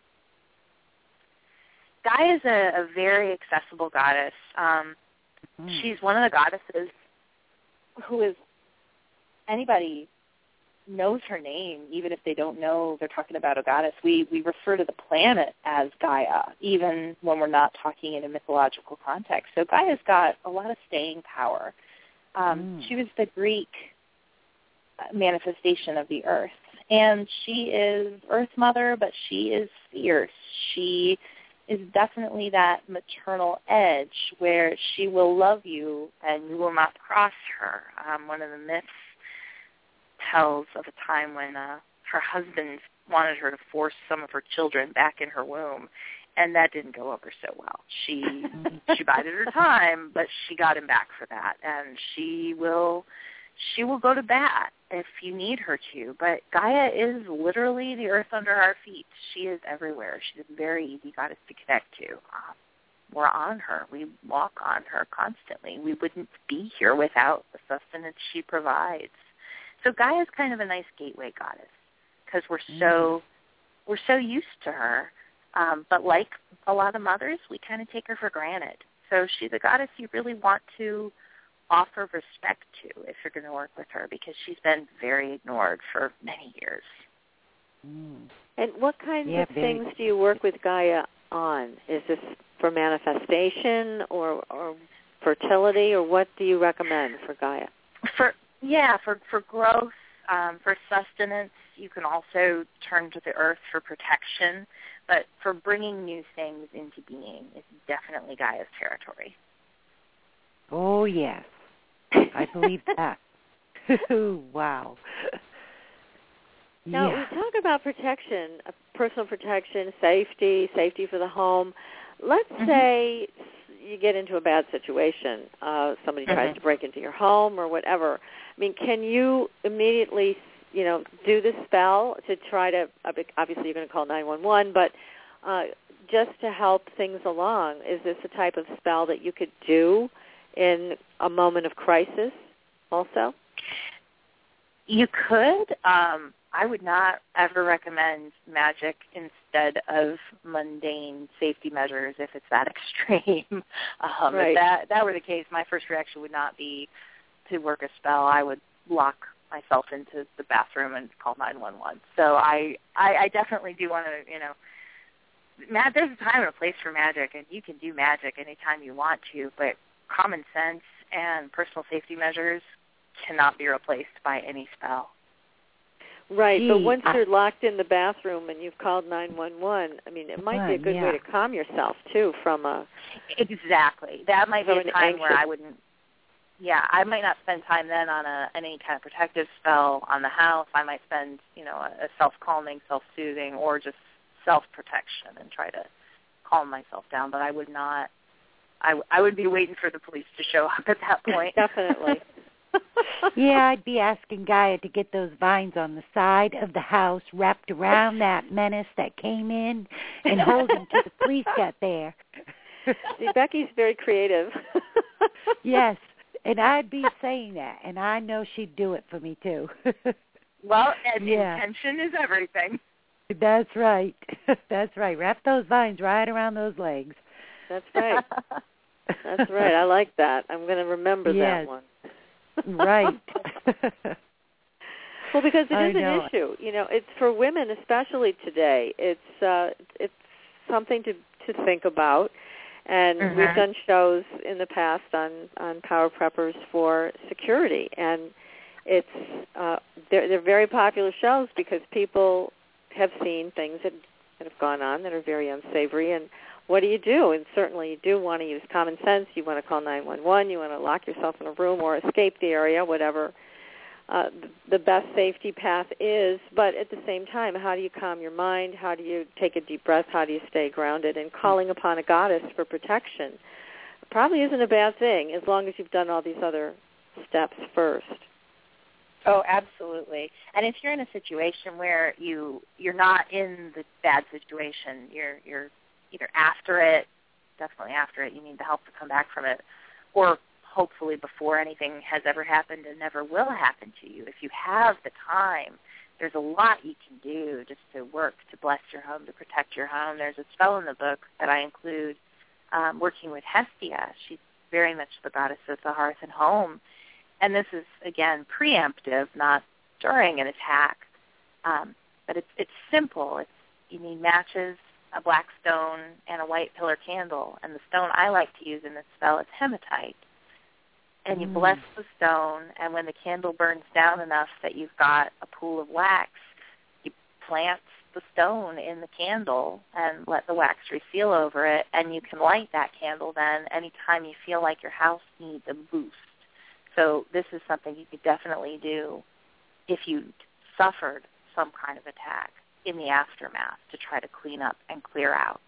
Gaia is a, a very accessible goddess. Um, mm. She's one of the goddesses who is, anybody knows her name, even if they don't know they're talking about a goddess. We, we refer to the planet as Gaia, even when we're not talking in a mythological context. So Gaia's got a lot of staying power. Um, mm. She was the Greek manifestation of the earth. And she is Earth Mother, but she is fierce. She is definitely that maternal edge where she will love you and you will not cross her. Um, one of the myths tells of a time when uh, her husband wanted her to force some of her children back in her womb, and that didn't go over so well. She she bided her time, but she got him back for that, and she will she will go to bat if you need her to. But Gaia is literally the earth under our feet. She is everywhere. She's a very easy goddess to connect to. Um, we're on her. We walk on her constantly. We wouldn't be here without the sustenance she provides. So Gaia is kind of a nice gateway goddess because we're so we're so used to her. Um, but like a lot of mothers, we kind of take her for granted. So she's a goddess you really want to offer respect to if you're going to work with her, because she's been very ignored for many years. Mm. And what kinds yeah, of things do you work with Gaia on? Is this for manifestation or, or fertility, or what do you recommend for Gaia? For yeah, for for growth, um, for sustenance. You can also turn to the earth for protection, but for bringing new things into being is definitely Gaia's territory. Oh yes, I believe that. Wow. Now, yeah. we talk about protection, uh, personal protection, safety, safety for the home. Let's mm-hmm. say you get into a bad situation. Uh, somebody mm-hmm. tries to break into your home or whatever. I mean, can you immediately, you know, do the spell to try to, obviously you're going to call nine one one, but uh, just to help things along. Is this a type of spell that you could do in a moment of crisis also? You could. Um, I would not ever recommend magic instead of mundane safety measures if it's that extreme. um, right. If that, that were the case, my first reaction would not be to work a spell. I would lock myself into the bathroom and call nine one one. So I, I, I definitely do want to, you know, ma- there's a time and a place for magic, and you can do magic anytime you want to, but common sense and personal safety measures cannot be replaced by any spell. Right, Gee, but once I, you're locked in the bathroom and you've called nine one one, I mean, it might be a good yeah. way to calm yourself, too, from a... Exactly. That might be a time anxious. where I wouldn't, yeah, I might not spend time then on a any kind of protective spell on the house. I might spend, you know, a, a self-calming, self-soothing, or just self-protection and try to calm myself down. But I would not, I, I would be waiting for the police to show up at that point. Definitely. Yeah, I'd be asking Gaia to get those vines on the side of the house wrapped around that menace that came in and hold him till the police got there. See, Becky's very creative. Yes, and I'd be saying that, and I know she'd do it for me, too. Well, and yeah. intention is everything. That's right. That's right. Wrap those vines right around those legs. That's right. That's right. I like that. I'm going to remember yes. that one. Right. Well, because it I is an know. issue. You know, it's for women, especially today. It's uh, it's something to to think about. And mm-hmm. we've done shows in the past on, on Power Preppers for security, and it's uh, they're, they're very popular shows because people have seen things that, that have gone on that are very unsavory. And what do you do? And certainly you do want to use common sense. You want to call nine one one. You want to lock yourself in a room or escape the area, whatever uh, the best safety path is. But at the same time, how do you calm your mind? How do you take a deep breath? How do you stay grounded? And calling upon a goddess for protection probably isn't a bad thing as long as you've done all these other steps first. Oh, absolutely. And if you're in a situation where you you're not in the bad situation, you're you're either after it, definitely after it, you need the help to come back from it, or hopefully before anything has ever happened and never will happen to you. If you have the time, there's a lot you can do just to work to bless your home, to protect your home. There's a spell in the book that I include um, working with Hestia. She's very much the goddess of the hearth and home. And this is, again, preemptive, not during an attack. Um, but it's it's simple. It's you need matches, a black stone, and a white pillar candle. And the stone I like to use in this spell is hematite. And you mm. bless the stone, and when the candle burns down enough that you've got a pool of wax, you plant the stone in the candle and let the wax reseal over it, and you can light that candle then anytime you feel like your house needs a boost. So this is something you could definitely do if you suffered some kind of attack in the aftermath to try to clean up and clear out.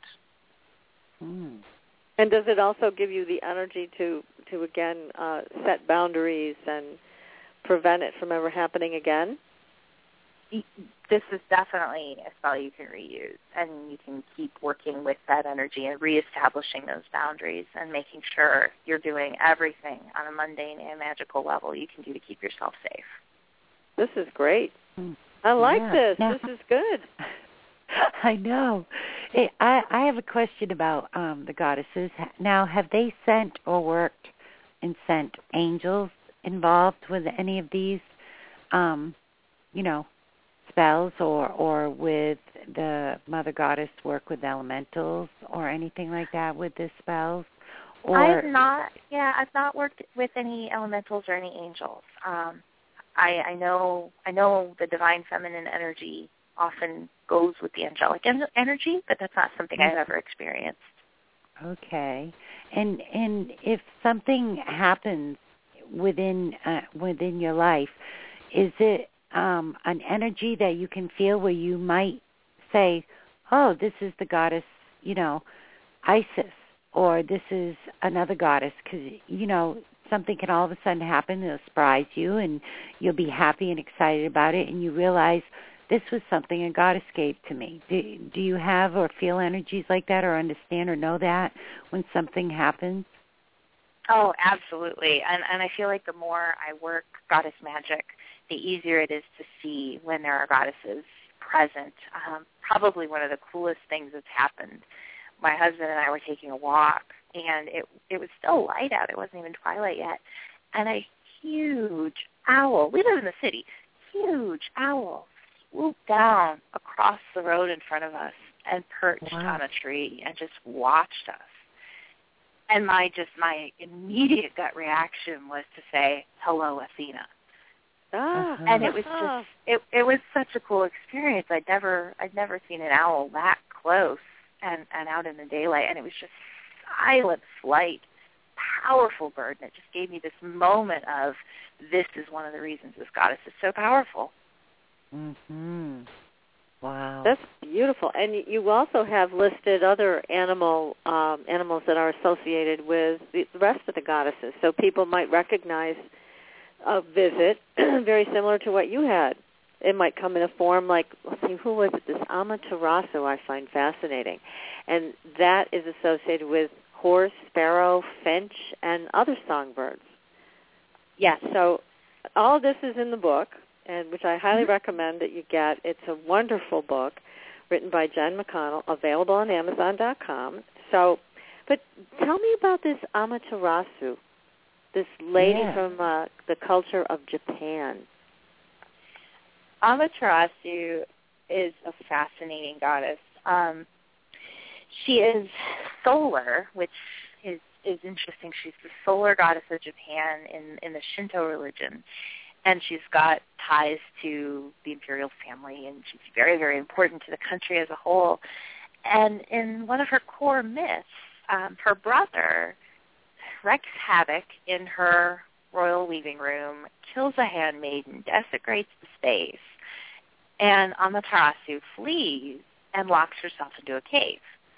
Mm. And does it also give you the energy to, to again, uh, set boundaries and prevent it from ever happening again? This is definitely a spell you can reuse, and you can keep working with that energy and reestablishing those boundaries and making sure you're doing everything on a mundane and magical level you can do to keep yourself safe. This is great. I like yeah. this. Now, this is good. I know. Hey, I, I have a question about um, the goddesses. Now, have they sent or worked and sent angels involved with any of these, um, you know, spells, or, or with the Mother Goddess work with elementals or anything like that with the spells? Or I've not, yeah, I've not worked with any elementals or any angels. Um, I, I know, I know the divine feminine energy often goes with the angelic en- energy, but that's not something I've ever experienced. Okay, and and if something happens within uh, within your life, is it um, an energy that you can feel where you might say, "Oh, this is the goddess," you know, Isis, or this is another goddess, because you know something can all of a sudden happen that'll surprise you, and you'll be happy and excited about it, and you realize this was something, a goddess gave to me. Do, do you have or feel energies like that or understand or know that when something happens? Oh, absolutely. And and I feel like the more I work goddess magic, the easier it is to see when there are goddesses present. Um, probably one of the coolest things that's happened. My husband and I were taking a walk, and it it was still light out. It wasn't even twilight yet. And a huge owl, we live in the city, huge owl swooped down across the road in front of us and perched wow. on a tree and just watched us. And my just my immediate gut reaction was to say, "Hello, Athena." Ah, uh-huh. And it was just it it was such a cool experience. I'd never I'd never seen an owl that close and, and out in the daylight, and it was just silent flight, powerful bird, and it just gave me this moment of this is one of the reasons this goddess is so powerful. Mhm. Wow. That's beautiful. And you also have listed other animal um, animals that are associated with the rest of the goddesses. So people might recognize a visit very similar to what you had. It might come in a form like, let's see, who was it? This Amaterasu I find fascinating. And that is associated with horse, sparrow, finch, and other songbirds. Yes. So all of this is in the book, and which I highly recommend that you get. It's a wonderful book written by Jen McConnell, available on Amazon dot com. So, but tell me about this Amaterasu, this lady yeah. from uh, the culture of Japan. Amaterasu is a fascinating goddess. Um, she is solar, which is, is interesting. She's the solar goddess of Japan in, in the Shinto religion. And she's got ties to the imperial family, and she's very, very important to the country as a whole. And in one of her core myths, um, her brother wreaks havoc in her royal weaving room, kills a handmaiden, desecrates the space, and Amaterasu flees and locks herself into a cave.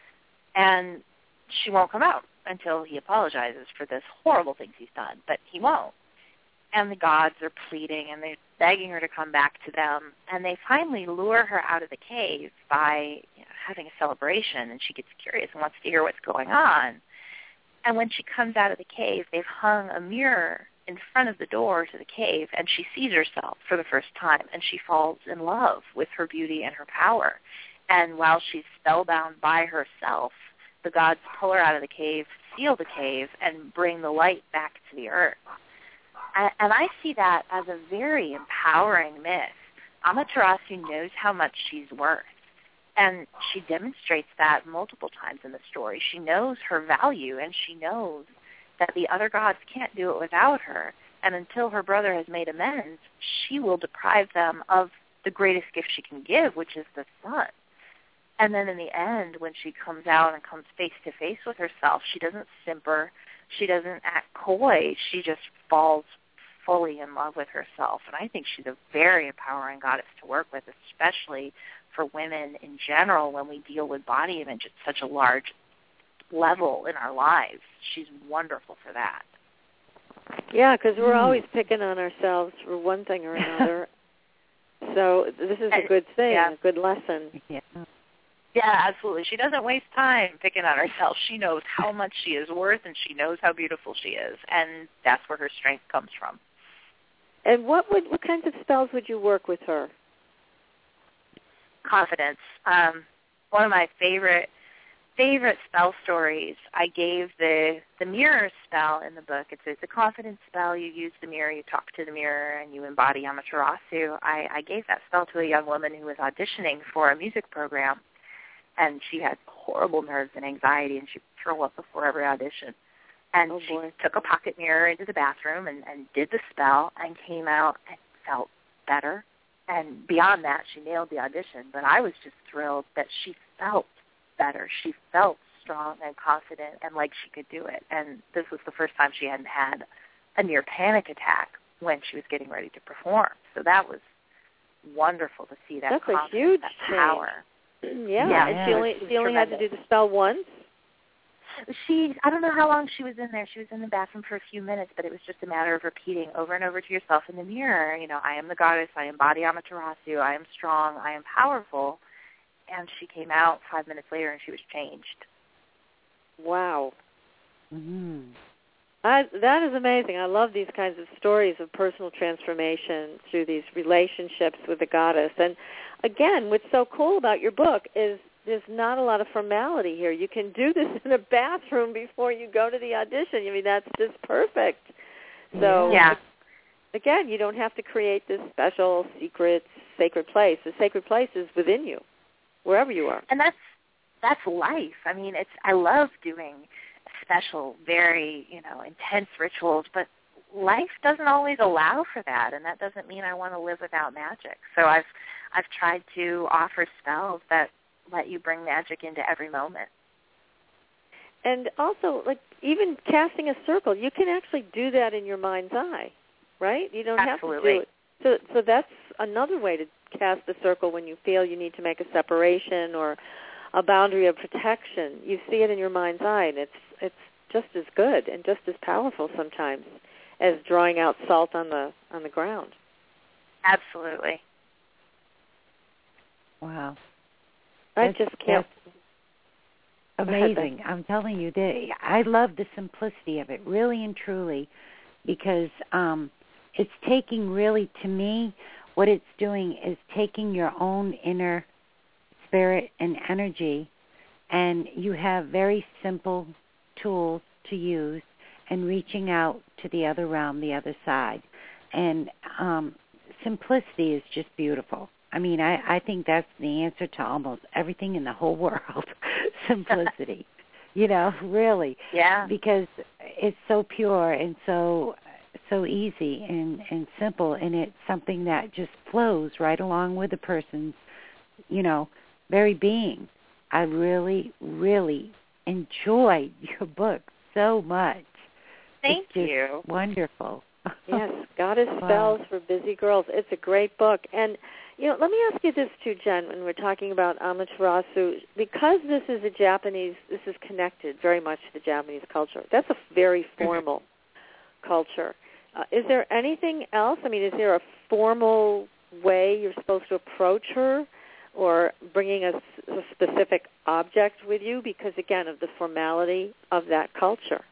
And she won't come out until he apologizes for this horrible things he's done, but he won't. And the gods are pleading, and they're begging her to come back to them. And they finally lure her out of the cave by you know, having a celebration, and she gets curious and wants to hear what's going on. And when she comes out of the cave, they've hung a mirror in front of the door to the cave, and she sees herself for the first time, and she falls in love with her beauty and her power. And while she's spellbound by herself, the gods pull her out of the cave, seal the cave, and bring the light back to the earth. And I see that as a very empowering myth. Amaterasu knows how much she's worth, and she demonstrates that multiple times in the story. She knows her value, and she knows that the other gods can't do it without her. And until her brother has made amends, she will deprive them of the greatest gift she can give, which is the sun. And then in the end, when she comes out and comes face-to-face with herself, she doesn't simper. She doesn't act coy. She just falls fully in love with herself. And I think she's a very empowering goddess to work with, especially for women in general when we deal with body image at such a large level in our lives. She's wonderful for that. Yeah, because we're always picking on ourselves for one thing or another. So this is a good thing, yeah. a good lesson. Yeah. Yeah, absolutely. She doesn't waste time picking on herself. She knows how much she is worth, and she knows how beautiful she is, and that's where her strength comes from. And what would what kinds of spells would you work with her? Confidence. Um, one of my favorite favorite spell stories. I gave the the mirror spell in the book. It's it's a confidence spell. You use the mirror, you talk to the mirror, and you embody Amaterasu. I, I gave that spell to a young woman who was auditioning for a music program, and she had horrible nerves and anxiety, and she'd throw up before every audition. And oh, she boy. took a pocket mirror into the bathroom and, and did the spell and came out and felt better. And beyond that, she nailed the audition. But I was just thrilled that she felt better. She felt strong and confident and like she could do it. And this was the first time she hadn't had a near panic attack when she was getting ready to perform. So that was wonderful to see that That's confidence, a huge that power. Yeah, yeah, and she only she only had to do the spell once? She, I don't know how long she was in there. She was in the bathroom for a few minutes, but it was just a matter of repeating over and over to yourself in the mirror, you know, I am the goddess, I embody Amaterasu, I am strong, I am powerful. And she came out five minutes later and she was changed. Wow. Mm-hmm. I, that is amazing. I love these kinds of stories of personal transformation through these relationships with the goddess. And again, what's so cool about your book is there's not a lot of formality here. You can do this in a bathroom before you go to the audition. I mean, that's just perfect. So, yeah. again, you don't have to create this special, secret, sacred place. The sacred place is within you, wherever you are. And that's that's life. I mean, it's I love doing special, very, you know, intense rituals, but life doesn't always allow for that, and that doesn't mean I want to live without magic. So I've I've tried to offer spells that let you bring magic into every moment. And also, like, even casting a circle, you can actually do that in your mind's eye, right? You don't Absolutely. have to do it. So, so that's another way to cast a circle when you feel you need to make a separation or a boundary of protection. You see it in your mind's eye, and it's it's just as good and just as powerful sometimes as drawing out salt on the on the ground. Absolutely. Wow. I That's, just can't. Amazing. I'm telling you, that I love the simplicity of it, really and truly, because um, it's taking really, to me, what it's doing is taking your own inner spirit and energy, and you have very simple tools to use and reaching out to the other realm, the other side. And um, simplicity is just beautiful. I mean, I, I think that's the answer to almost everything in the whole world, simplicity, you know, really. Yeah. Because it's so pure and so so easy and, and simple, and it's something that just flows right along with the person's, you know, very being. I really, really enjoyed your book so much. Thank it's just you. Wonderful. Yes, Goddess Wow. Spells for Busy Girls. It's a great book. And, you know, let me ask you this too, Jen, when we're talking about Amaterasu. Because this is a Japanese, this is connected very much to the Japanese culture. That's a very formal culture. Uh, is there anything else? I mean, is there a formal way you're supposed to approach her, or bringing a, a specific object with you because, again, of the formality of that culture?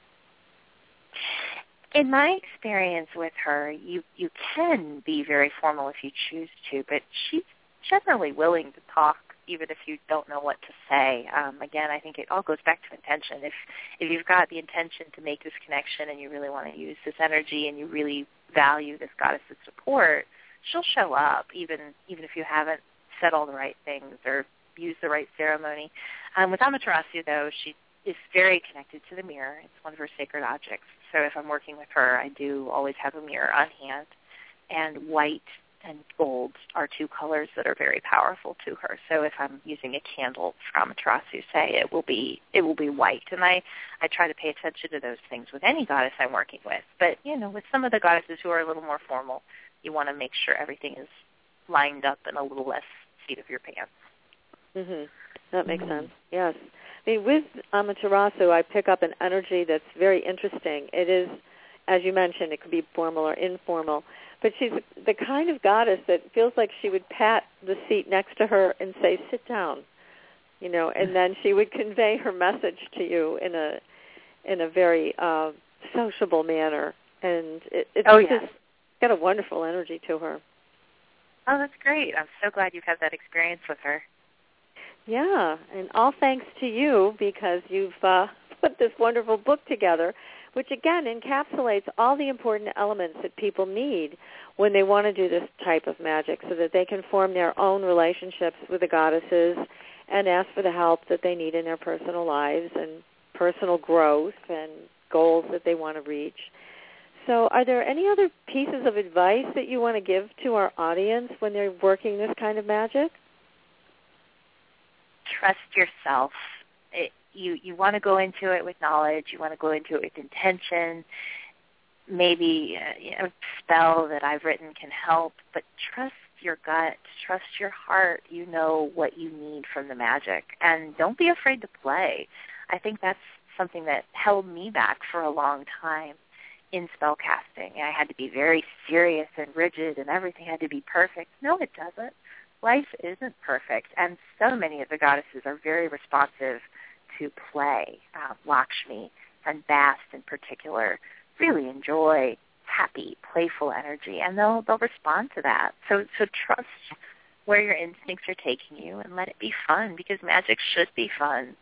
In my experience with her, you, you can be very formal if you choose to, but she's generally willing to talk even if you don't know what to say. Um, again, I think it all goes back to intention. If if you've got the intention to make this connection and you really want to use this energy and you really value this goddess's support, she'll show up even even if you haven't said all the right things or used the right ceremony. Um, with Amaterasu, though, she is very connected to the mirror. It's one of her sacred objects. So if I'm working with her, I do always have a mirror on hand. And white and gold are two colors that are very powerful to her. So if I'm using a candle for Amaterasu, say, it will be it will be white. And I, I try to pay attention to those things with any goddess I'm working with. But, you know, with some of the goddesses who are a little more formal, you want to make sure everything is lined up and a little less seat of your pants. Mm-hmm. That makes mm-hmm. sense, yes. I mean, with Amaterasu, I pick up an energy that's very interesting. It is, as you mentioned, it could be formal or informal, but she's the kind of goddess that feels like she would pat the seat next to her and say, sit down, you know, and then she would convey her message to you in a in a very uh, sociable manner. And it, it's oh, just yes. got a wonderful energy to her. Oh, that's great. I'm so glad you've had that experience with her. Yeah, and all thanks to you because you've uh, put this wonderful book together, which, again, encapsulates all the important elements that people need when they want to do this type of magic so that they can form their own relationships with the goddesses and ask for the help that they need in their personal lives and personal growth and goals that they want to reach. So are there any other pieces of advice that you want to give to our audience when they're working this kind of magic? Trust yourself. It, you you want to go into it with knowledge. You want to go into it with intention. Maybe uh, you know, a spell that I've written can help, but trust your gut. Trust your heart. You know what you need from the magic. And don't be afraid to play. I think that's something that held me back for a long time in spellcasting. I had to be very serious and rigid, and everything had to be perfect. No, it doesn't. Life isn't perfect, and so many of the goddesses are very responsive to play. Uh, Lakshmi and Bast in particular really enjoy happy, playful energy, and they'll they'll respond to that. So so trust where your instincts are taking you and let it be fun, because magic should be fun.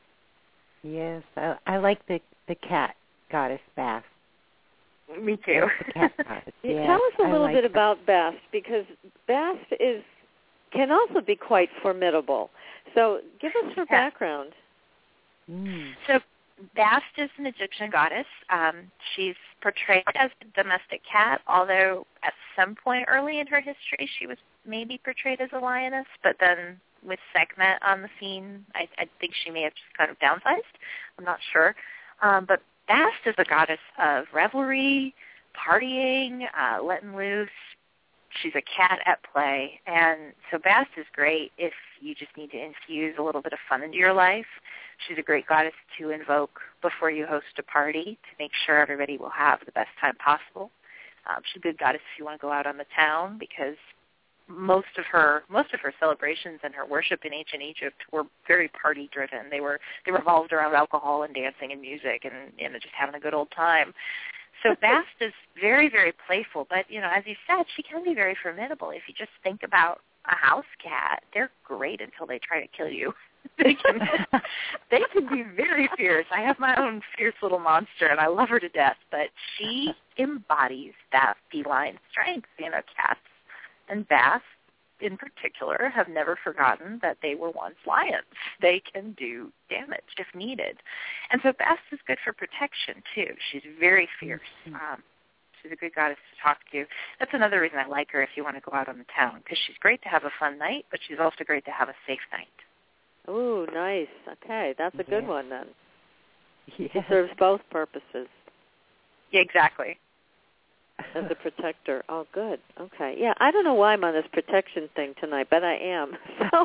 Yes, I, I like the the cat goddess Bast. Me too. The cat goddess. Yeah, Tell us a I little like bit her. about Bast, because Bast is can also be quite formidable. So give us her Yeah. background. Mm. So Bast is an Egyptian goddess. Um, she's portrayed as a domestic cat, although at some point early in her history she was maybe portrayed as a lioness, but then with Sekhmet on the scene, I, I think she may have just kind of downsized. I'm not sure. Um, but Bast is a goddess of revelry, partying, uh, letting loose. She's a cat at play. And so Bast is great if you just need to infuse a little bit of fun into your life. She's a great goddess to invoke before you host a party to make sure everybody will have the best time possible. Um, she's a good goddess if you want to go out on the town, because most of her most of her celebrations and her worship in ancient Egypt were very party driven. They were they revolved around alcohol and dancing and music and you know just having a good old time. So Bast is very, very playful, but you know, as you said, she can be very formidable. If you just think about a house cat, they're great until they try to kill you. they can they can be very fierce. I have my own fierce little monster, and I love her to death, but she embodies that feline strength. You know, cats and Bast in particular have never forgotten that they were once lions. They can do damage if needed. And so Bast is good for protection, too. She's very fierce. Um, she's a good goddess to talk to. That's another reason I like her if you want to go out on the town, because she's great to have a fun night, but she's also great to have a safe night. Ooh, nice. Okay, that's a good Yeah. one then. Yes. It serves both purposes. Yeah, exactly. As a protector. Oh, good. Okay. Yeah, I don't know why I'm on this protection thing tonight, but I am. So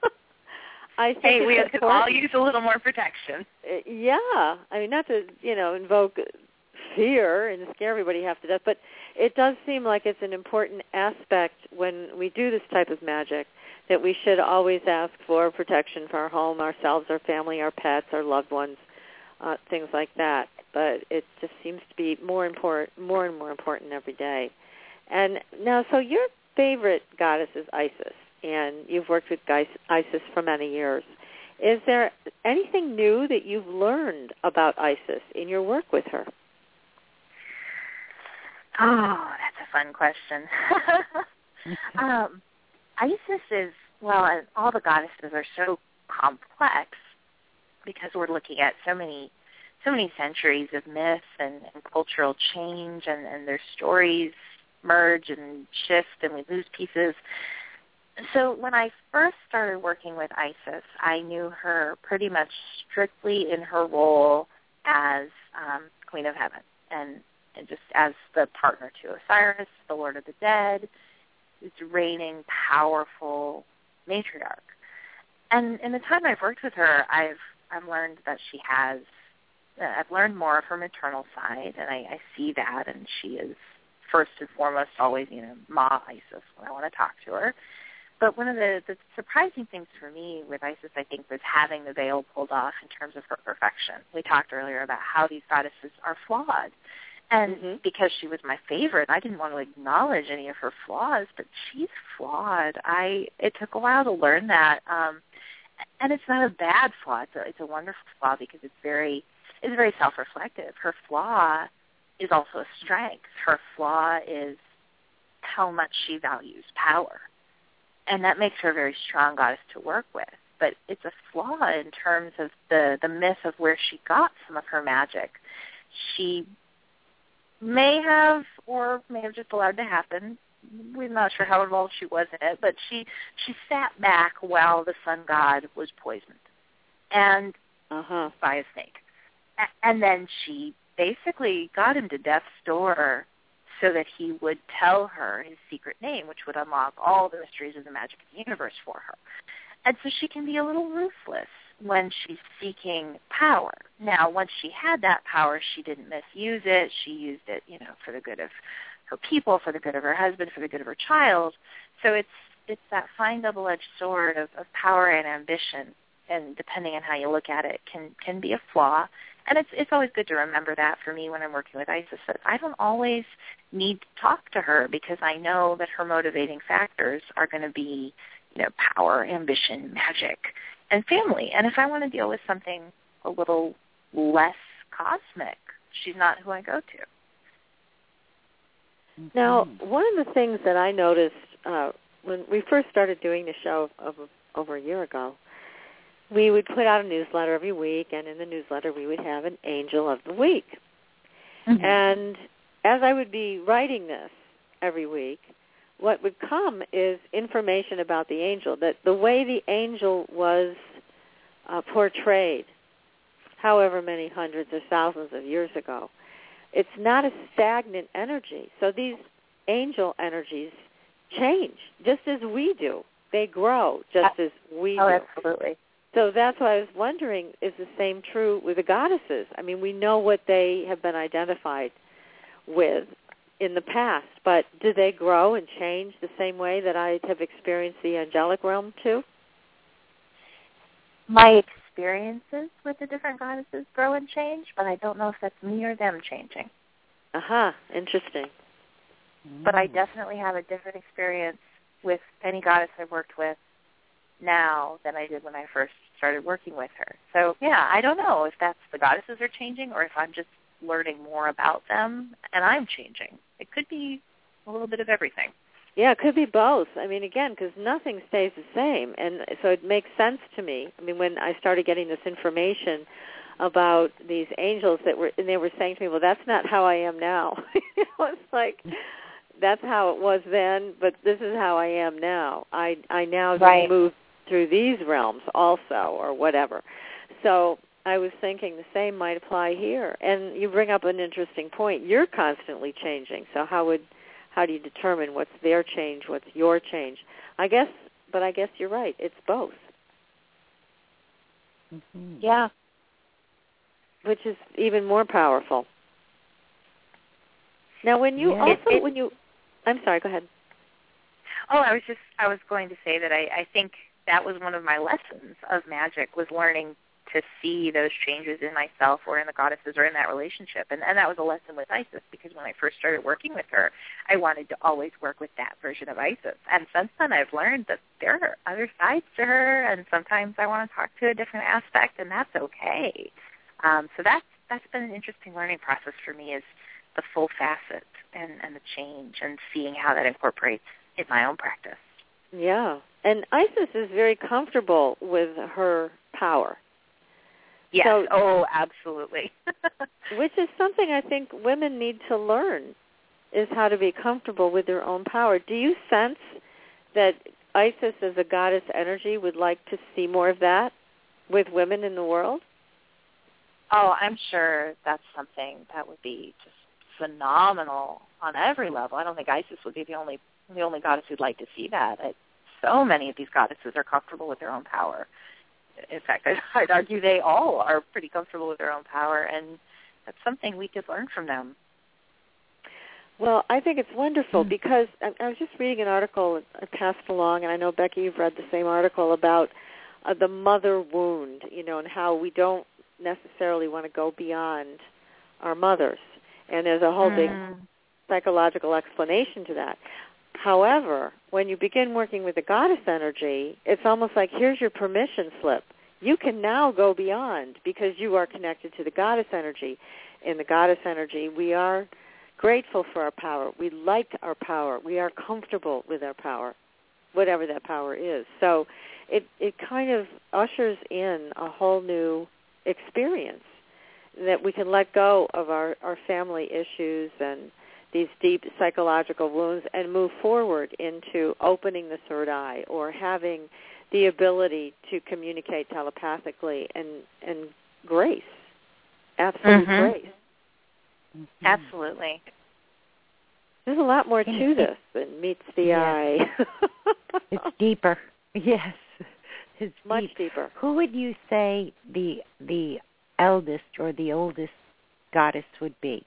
I think Hey, we it's could all important. use a little more protection. Uh, Yeah. I mean, not to, you know, invoke fear and scare everybody half to death, but it does seem like it's an important aspect when we do this type of magic that we should always ask for protection for our home, ourselves, our family, our pets, our loved ones, uh, things like that. But it just seems to be more important, more and more important every day. And now, so your favorite goddess is Isis, and you've worked with Isis for many years. Is there anything new that you've learned about Isis in your work with her? Oh, that's a fun question. um, Isis is, well, and all the goddesses are so complex because we're looking at so many so many centuries of myth and, and cultural change, and, and their stories merge and shift, and we lose pieces. So when I first started working with Isis, I knew her pretty much strictly in her role as um, Queen of Heaven, and, and just as the partner to Osiris, the Lord of the Dead, this reigning, powerful matriarch. And in the time I've worked with her, I've I've learned that she has, uh, I've learned more of her maternal side, and I, I see that, and she is first and foremost always, you know, Ma Isis when I want to talk to her. But one of the, the surprising things for me with Isis, I think, was having the veil pulled off in terms of her perfection. We talked earlier about how these goddesses are flawed. And mm-hmm. because she was my favorite, I didn't want to acknowledge any of her flaws, but she's flawed. I It took a while to learn that. Um, and it's not a bad flaw. It's a, it's a wonderful flaw because it's very, it's very self-reflective. Her flaw is also a strength. Her flaw is how much she values power. And that makes her a very strong goddess to work with. But it's a flaw in terms of the, the myth of where she got some of her magic. She may have, or may have just allowed to happen. We're not sure how involved she was in it, but she she sat back while the sun god was poisoned, and uh-huh. by a snake. A- and then she basically got him to death's door so that he would tell her his secret name, which would unlock all the mysteries of the magic of the universe for her. And so she can be a little ruthless when she's seeking power. Now, once she had that power, she didn't misuse it. She used it, you know, for the good of her people, for the good of her husband, for the good of her child. So it's it's that fine double-edged sword of, of power and ambition, and depending on how you look at it, can can be a flaw. And it's it's always good to remember that for me when I'm working with Isis, that I don't always need to talk to her because I know that her motivating factors are going to be, you know, power, ambition, magic, and family. And if I want to deal with something a little less cosmic, she's not who I go to. Now, one of the things that I noticed uh, when we first started doing the show over, over a year ago, we would put out a newsletter every week, and in the newsletter we would have an angel of the week. Mm-hmm. And as I would be writing this every week, what would come is information about the angel, that the way the angel was uh, portrayed, however many hundreds or thousands of years ago. It's not a stagnant energy. So these angel energies change just as we do. They grow just as we oh, do. Oh, absolutely. So that's why I was wondering, is the same true with the goddesses? I mean, we know what they have been identified with in the past, but do they grow and change the same way that I have experienced the angelic realm too? My experiences with the different goddesses grow and change, but I don't know if that's me or them changing. Aha, uh-huh. Interesting. Mm. But I definitely have a different experience with any goddess I've worked with now than I did when I first started working with her. So, yeah, I don't know if that's the goddesses are changing or if I'm just learning more about them and I'm changing. It could be a little bit of everything. Yeah, it could be both. I mean, again, because nothing stays the same. And so it makes sense to me. I mean, when I started getting this information about these angels that were, and they were saying to me, well, that's not how I am now. It was like, that's how it was then, but this is how I am now. I, I now right. move through these realms also, or whatever. So I was thinking the same might apply here. And you bring up an interesting point. You're constantly changing. So how would how do you determine what's their change, what's your change? I guess, but I guess you're right. It's both. Mm-hmm. Yeah. Which is even more powerful. Now, when you yeah. also, it, it, when you, I'm sorry, go ahead. Oh, I was just, I was going to say that I, I think that was one of my lessons of magic, was learning to see those changes in myself or in the goddesses or in that relationship. And, and that was a lesson with Isis, because when I first started working with her, I wanted to always work with that version of Isis. And since then I've learned that there are other sides to her, and sometimes I want to talk to a different aspect, and that's okay. Um, so that's, that's been an interesting learning process for me, is the full facet and, and the change and seeing how that incorporates in my own practice. Yeah. And Isis is very comfortable with her power. Yes. So, oh, absolutely. Which is something I think women need to learn, is how to be comfortable with their own power. Do you sense that Isis as a goddess energy would like to see more of that with women in the world? Oh, I'm sure that's something that would be just phenomenal on every level. I don't think Isis would be the only the only goddess who'd like to see that. I, so many of these goddesses are comfortable with their own power. In fact, I'd, I'd argue they all are pretty comfortable with their own power, and that's something we could learn from them. Well, I think it's wonderful, mm. because I, I was just reading an article I passed along, and I know, Becky, you've read the same article about uh, the mother wound, you know, and how we don't necessarily want to go beyond our mothers. And there's a whole mm. big psychological explanation to that. However, when you begin working with the goddess energy, it's almost like, here's your permission slip. You can now go beyond, because you are connected to the goddess energy. In the goddess energy, we are grateful for our power. We like our power. We are comfortable with our power, whatever that power is. So it, it kind of ushers in a whole new experience, that we can let go of our, our family issues and these deep psychological wounds and move forward into opening the third eye, or having the ability to communicate telepathically and, and grace, absolute mm-hmm. grace. Mm-hmm. Absolutely. There's a lot more to this than meets the yes. eye. It's deeper. Yes. It's much deep. deeper. Who would you say the the eldest or the oldest goddess would be?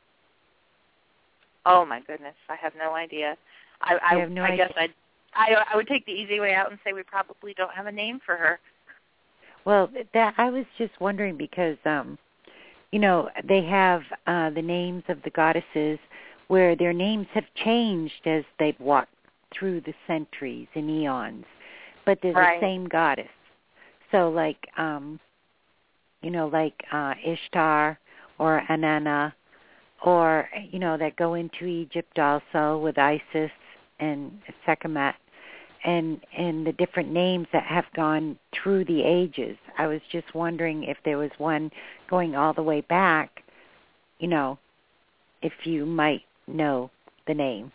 Oh my goodness, I have no idea. I, I, have no I idea. guess I'd, I I would take the easy way out and say we probably don't have a name for her. Well, that I was just wondering because, um, you know, they have uh, the names of the goddesses where their names have changed as they've walked through the centuries and eons, but they're Right. the same goddess. So, like, um, you know, like uh, Ishtar or Anana, or, you know, that go into Egypt also with Isis and Sekhmet, and and the different names that have gone through the ages. I was just wondering if there was one going all the way back, you know, if you might know the name.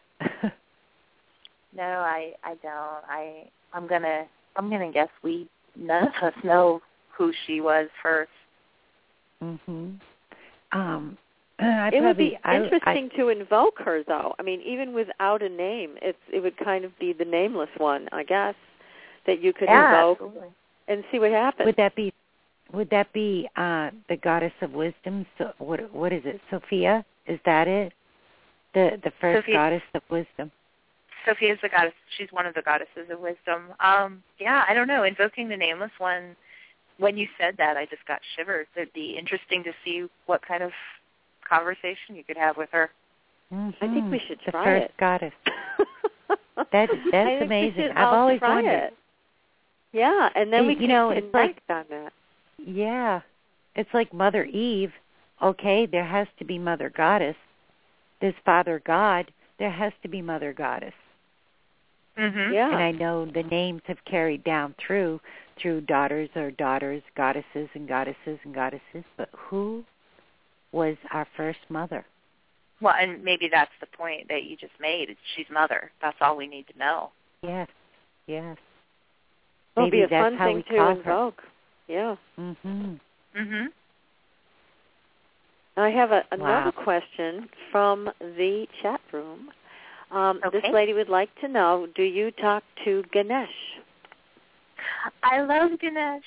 No, I I don't. I I'm gonna I'm gonna guess we none of us know who she was first. Mhm. Um I it would be I, interesting I, to invoke her, though. I mean, even without a name, it's it would kind of be the nameless one, I guess, that you could yeah, invoke absolutely. and see what happens. Would that be would that be uh, the goddess of wisdom? So what what is it? Sophia? Is that it? The the first Sophia. goddess of wisdom. Sophia is the goddess. She's one of the goddesses of wisdom. Um, yeah, I don't know. Invoking the nameless one. When you said that, I just got shivers. It'd be interesting to see what kind of conversation you could have with her. Mm-hmm. I think we should the try first it. goddess. That I that's think amazing. We should I've all always try wondered. It. Yeah, and then you, we you can know, it's connect like, on that. Yeah, it's like Mother Eve. Okay, there has to be Mother Goddess. There's Father God. There has to be Mother Goddess. Mm-hmm. Yeah. And I know the names have carried down through through daughters or daughters, goddesses and goddesses and goddesses. But who was our first mother? Well, and maybe that's the point that you just made. It's she's mother. That's all we need to know. Yes, yes. It'll Maybe be a that's fun how thing we to call invoke. Her. Yeah. Mhm. Mhm. I have a, another Wow. question from the chat room. Um, Okay. This lady would like to know, do you talk to Ganesh? I love Ganesh.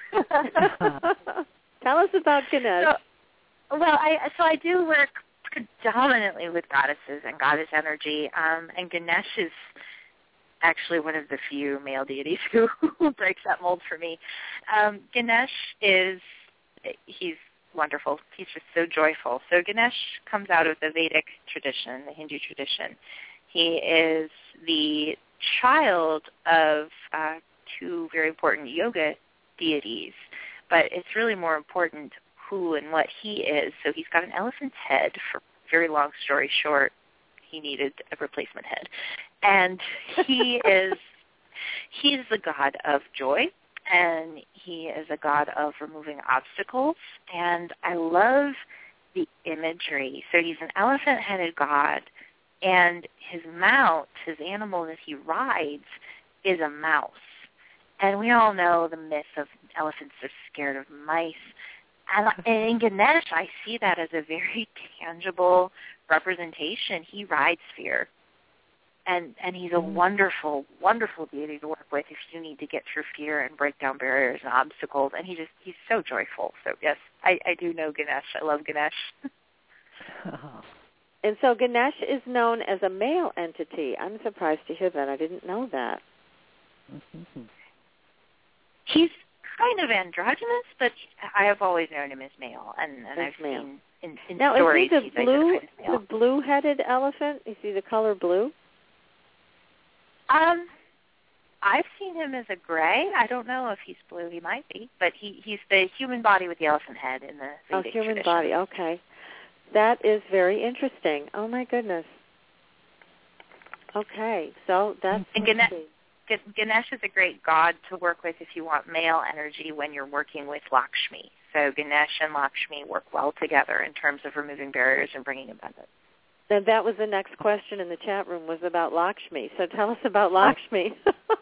Tell us about Ganesh. So, well, I so I do work predominantly with goddesses and goddess energy, um, and Ganesh is actually one of the few male deities who, who breaks that mold for me. Um, Ganesh is, he's wonderful. He's just so joyful. So Ganesh comes out of the Vedic tradition, the Hindu tradition. He is the child of uh, two very important yoga deities, but it's really more important who and what he is. So he's got an elephant's head. For very long story short, he needed a replacement head. And he is he's the god of joy, and he is a god of removing obstacles. And I love the imagery. So he's an elephant-headed god, and his mount, his animal that he rides, is a mouse. And we all know the myth of elephants are scared of mice. And in Ganesh, I see that as a very tangible representation. He rides fear. And and he's a wonderful, wonderful deity to work with if you need to get through fear and break down barriers and obstacles. And he just he's so joyful. So, yes, I, I do know Ganesh. I love Ganesh. And so Ganesh is known as a male entity. I'm surprised to hear that. I didn't know that. Mm-hmm. He's kind of androgynous, but I have always known him as male, and, and As I've male. seen in, in Now, stories is he he's the blue, identified as male. the blue-headed elephant? Is he the color blue? Um, I've seen him as a gray. I don't know if he's blue. He might be, but he, he's the human body with the elephant head in the Oh, Vedic human tradition. body. Okay. That is very interesting. Oh, my goodness. Okay, so that's... And Ganesh, Ganesh is a great god to work with if you want male energy when you're working with Lakshmi. So Ganesh and Lakshmi work well together in terms of removing barriers and bringing abundance. And that was the next question in the chat room, was about Lakshmi. So tell us about Lakshmi.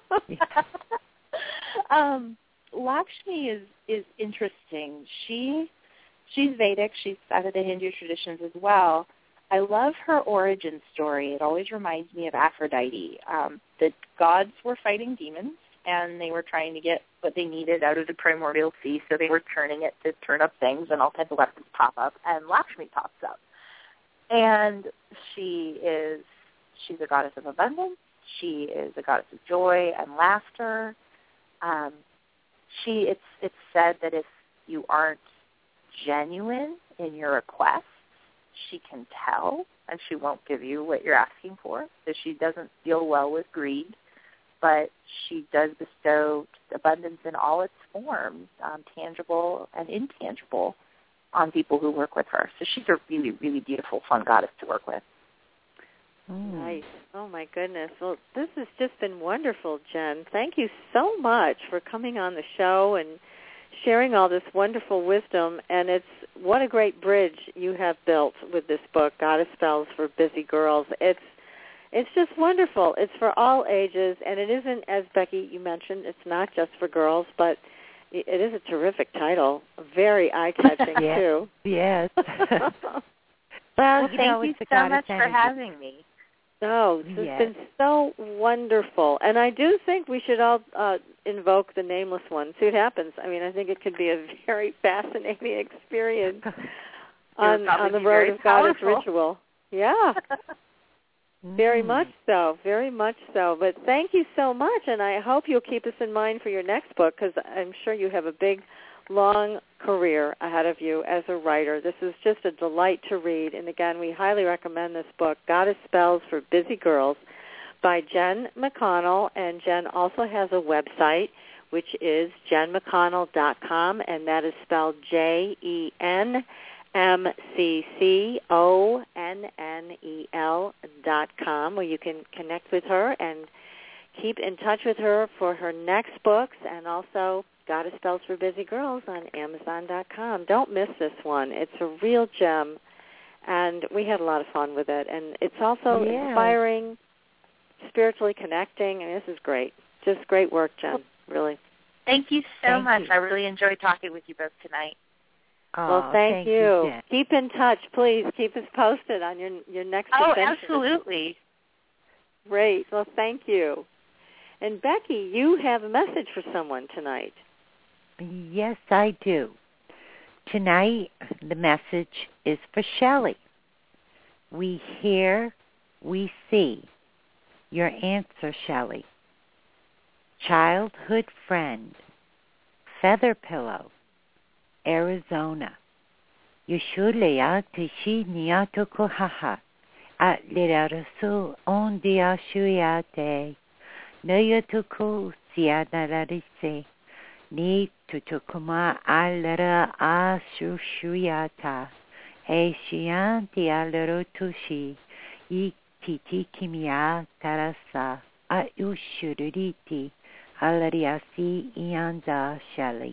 um, Lakshmi is, is interesting. She she's Vedic. She's out of the Hindu traditions as well. I love her origin story. It always reminds me of Aphrodite. Um, the gods were fighting demons, and they were trying to get what they needed out of the primordial sea, so they were turning it to turn up things, and all kinds of weapons pop up, and Lakshmi pops up. And she is, she's a goddess of abundance. She is a goddess of joy and laughter. Um, she, it's it's said that if you aren't genuine in your requests, she can tell, and she won't give you what you're asking for. So she doesn't deal well with greed, but she does bestow abundance in all its forms, um, tangible and intangible, on people who work with her. So she's a really, really beautiful, fun goddess to work with. Mm. Nice. Oh, my goodness. Well, this has just been wonderful, Jen. Thank you so much for coming on the show and sharing all this wonderful wisdom. And it's what a great bridge you have built with this book, Goddess Spells for Busy Girls. It's it's just wonderful. It's for all ages, and it isn't, as Becky, you mentioned, it's not just for girls, but it is a terrific title, very eye-catching, yes. too. Yes. well, well, you thank know, you it's so much for having me. No, this yes. has been so wonderful. And I do think we should all uh, invoke the Nameless One, see what happens. I mean, I think it could be a very fascinating experience on, on the road of Goddess Ritual. Yeah. Very much so, very much so. But thank you so much, and I hope you'll keep this in mind for your next book, because I'm sure you have a big, long career ahead of you as a writer. This is just a delight to read, and again, we highly recommend this book, Goddess Spells for Busy Girls, by Jen McConnell, and Jen also has a website, which is jen mcconnell dot com, and that is spelled J E N M C C O N N E L dot com, where you can connect with her and keep in touch with her for her next books, and also Goddess Spells for Busy Girls on amazon dot com. Don't miss this one. It's a real gem, and we had a lot of fun with it. And it's also yeah. inspiring, spiritually connecting, and this is great. Just great work, Jen, really. Thank you so thank much. You. I really enjoyed talking with you both tonight. Oh, well, thank, thank you. you Keep in touch, please. Keep us posted on your your next Oh, adventure. absolutely. Great. Well, thank you. And Becky, you have a message for someone tonight. Yes, I do. Tonight, the message is for Shelley. We hear, we see. Your answer, Shelley. Childhood friend. Feather pillow. Arizona. Yushule atishi niatoko haha. At lirasu on dia shuyate. Nayatuku siadararise. Ni tutukuma alara ashushuyata. E shianti alarotushi. I titi kimia tarasa. A ushuriti. Alariasi ianza Shelley.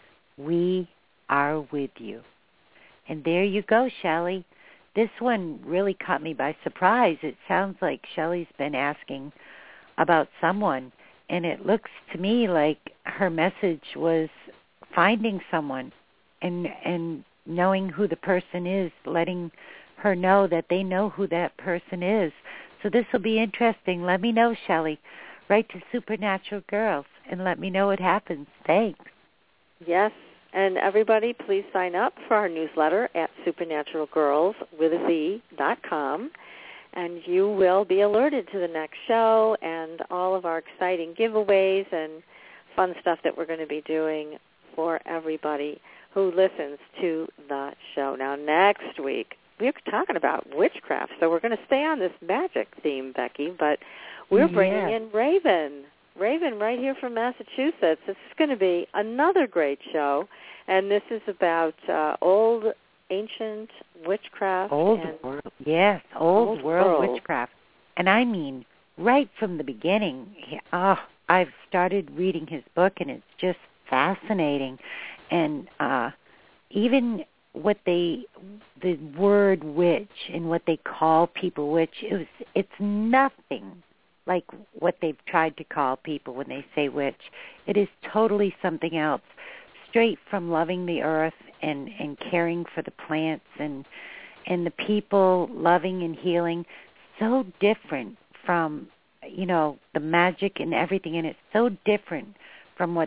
We are with you. And there you go, Shelley. This one really caught me by surprise. It sounds like Shelley's been asking about someone, and it looks to me like her message was finding someone and and knowing who the person is, letting her know that they know who that person is. So this will be interesting. Let me know, Shelley. Write to Supernatural Girls and let me know what happens. Thanks. Yes. And everybody, please sign up for our newsletter at supernatural girls with a Z dot com, and you will be alerted to the next show and all of our exciting giveaways and fun stuff that we're going to be doing for everybody who listens to the show. Now, next week, we're talking about witchcraft, so we're going to stay on this magic theme, Becky, but we're bringing yeah. in Raven. Raven right here from Massachusetts. This is going to be another great show, and this is about uh, old, ancient witchcraft. Old and world, yes, old, old world, world witchcraft. And I mean, right from the beginning, oh, I've started reading his book, and it's just fascinating. And uh, even what they, the word witch and what they call people witch, it was, it's nothing like what they've tried to call people when they say witch. It is totally something else, straight from loving the earth and, and caring for the plants and and the people, loving and healing. So different from, you know, the magic and everything, and it's so different from what they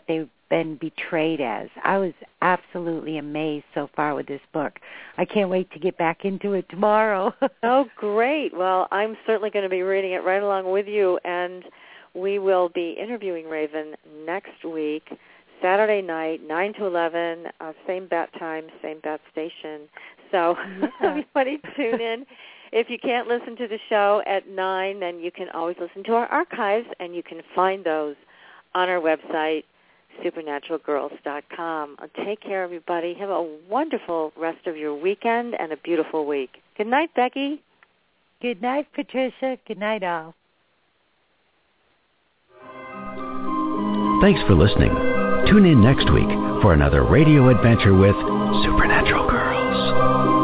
been betrayed as. I was absolutely amazed so far with this book. I can't wait to get back into it tomorrow. Oh, great. Well, I'm certainly going to be reading it right along with you, and we will be interviewing Raven next week, Saturday night, nine to eleven, uh, same bat time, same bat station. So yeah. Everybody tune in. If you can't listen to the show at nine, then you can always listen to our archives, and you can find those on our website, supernatural girls dot com. Take care, everybody. Have a wonderful rest of your weekend and a beautiful week. Good night, Becky. Good night, Patricia. Good night, all. Thanks for listening. Tune in next week for another radio adventure with Supernatural Girls.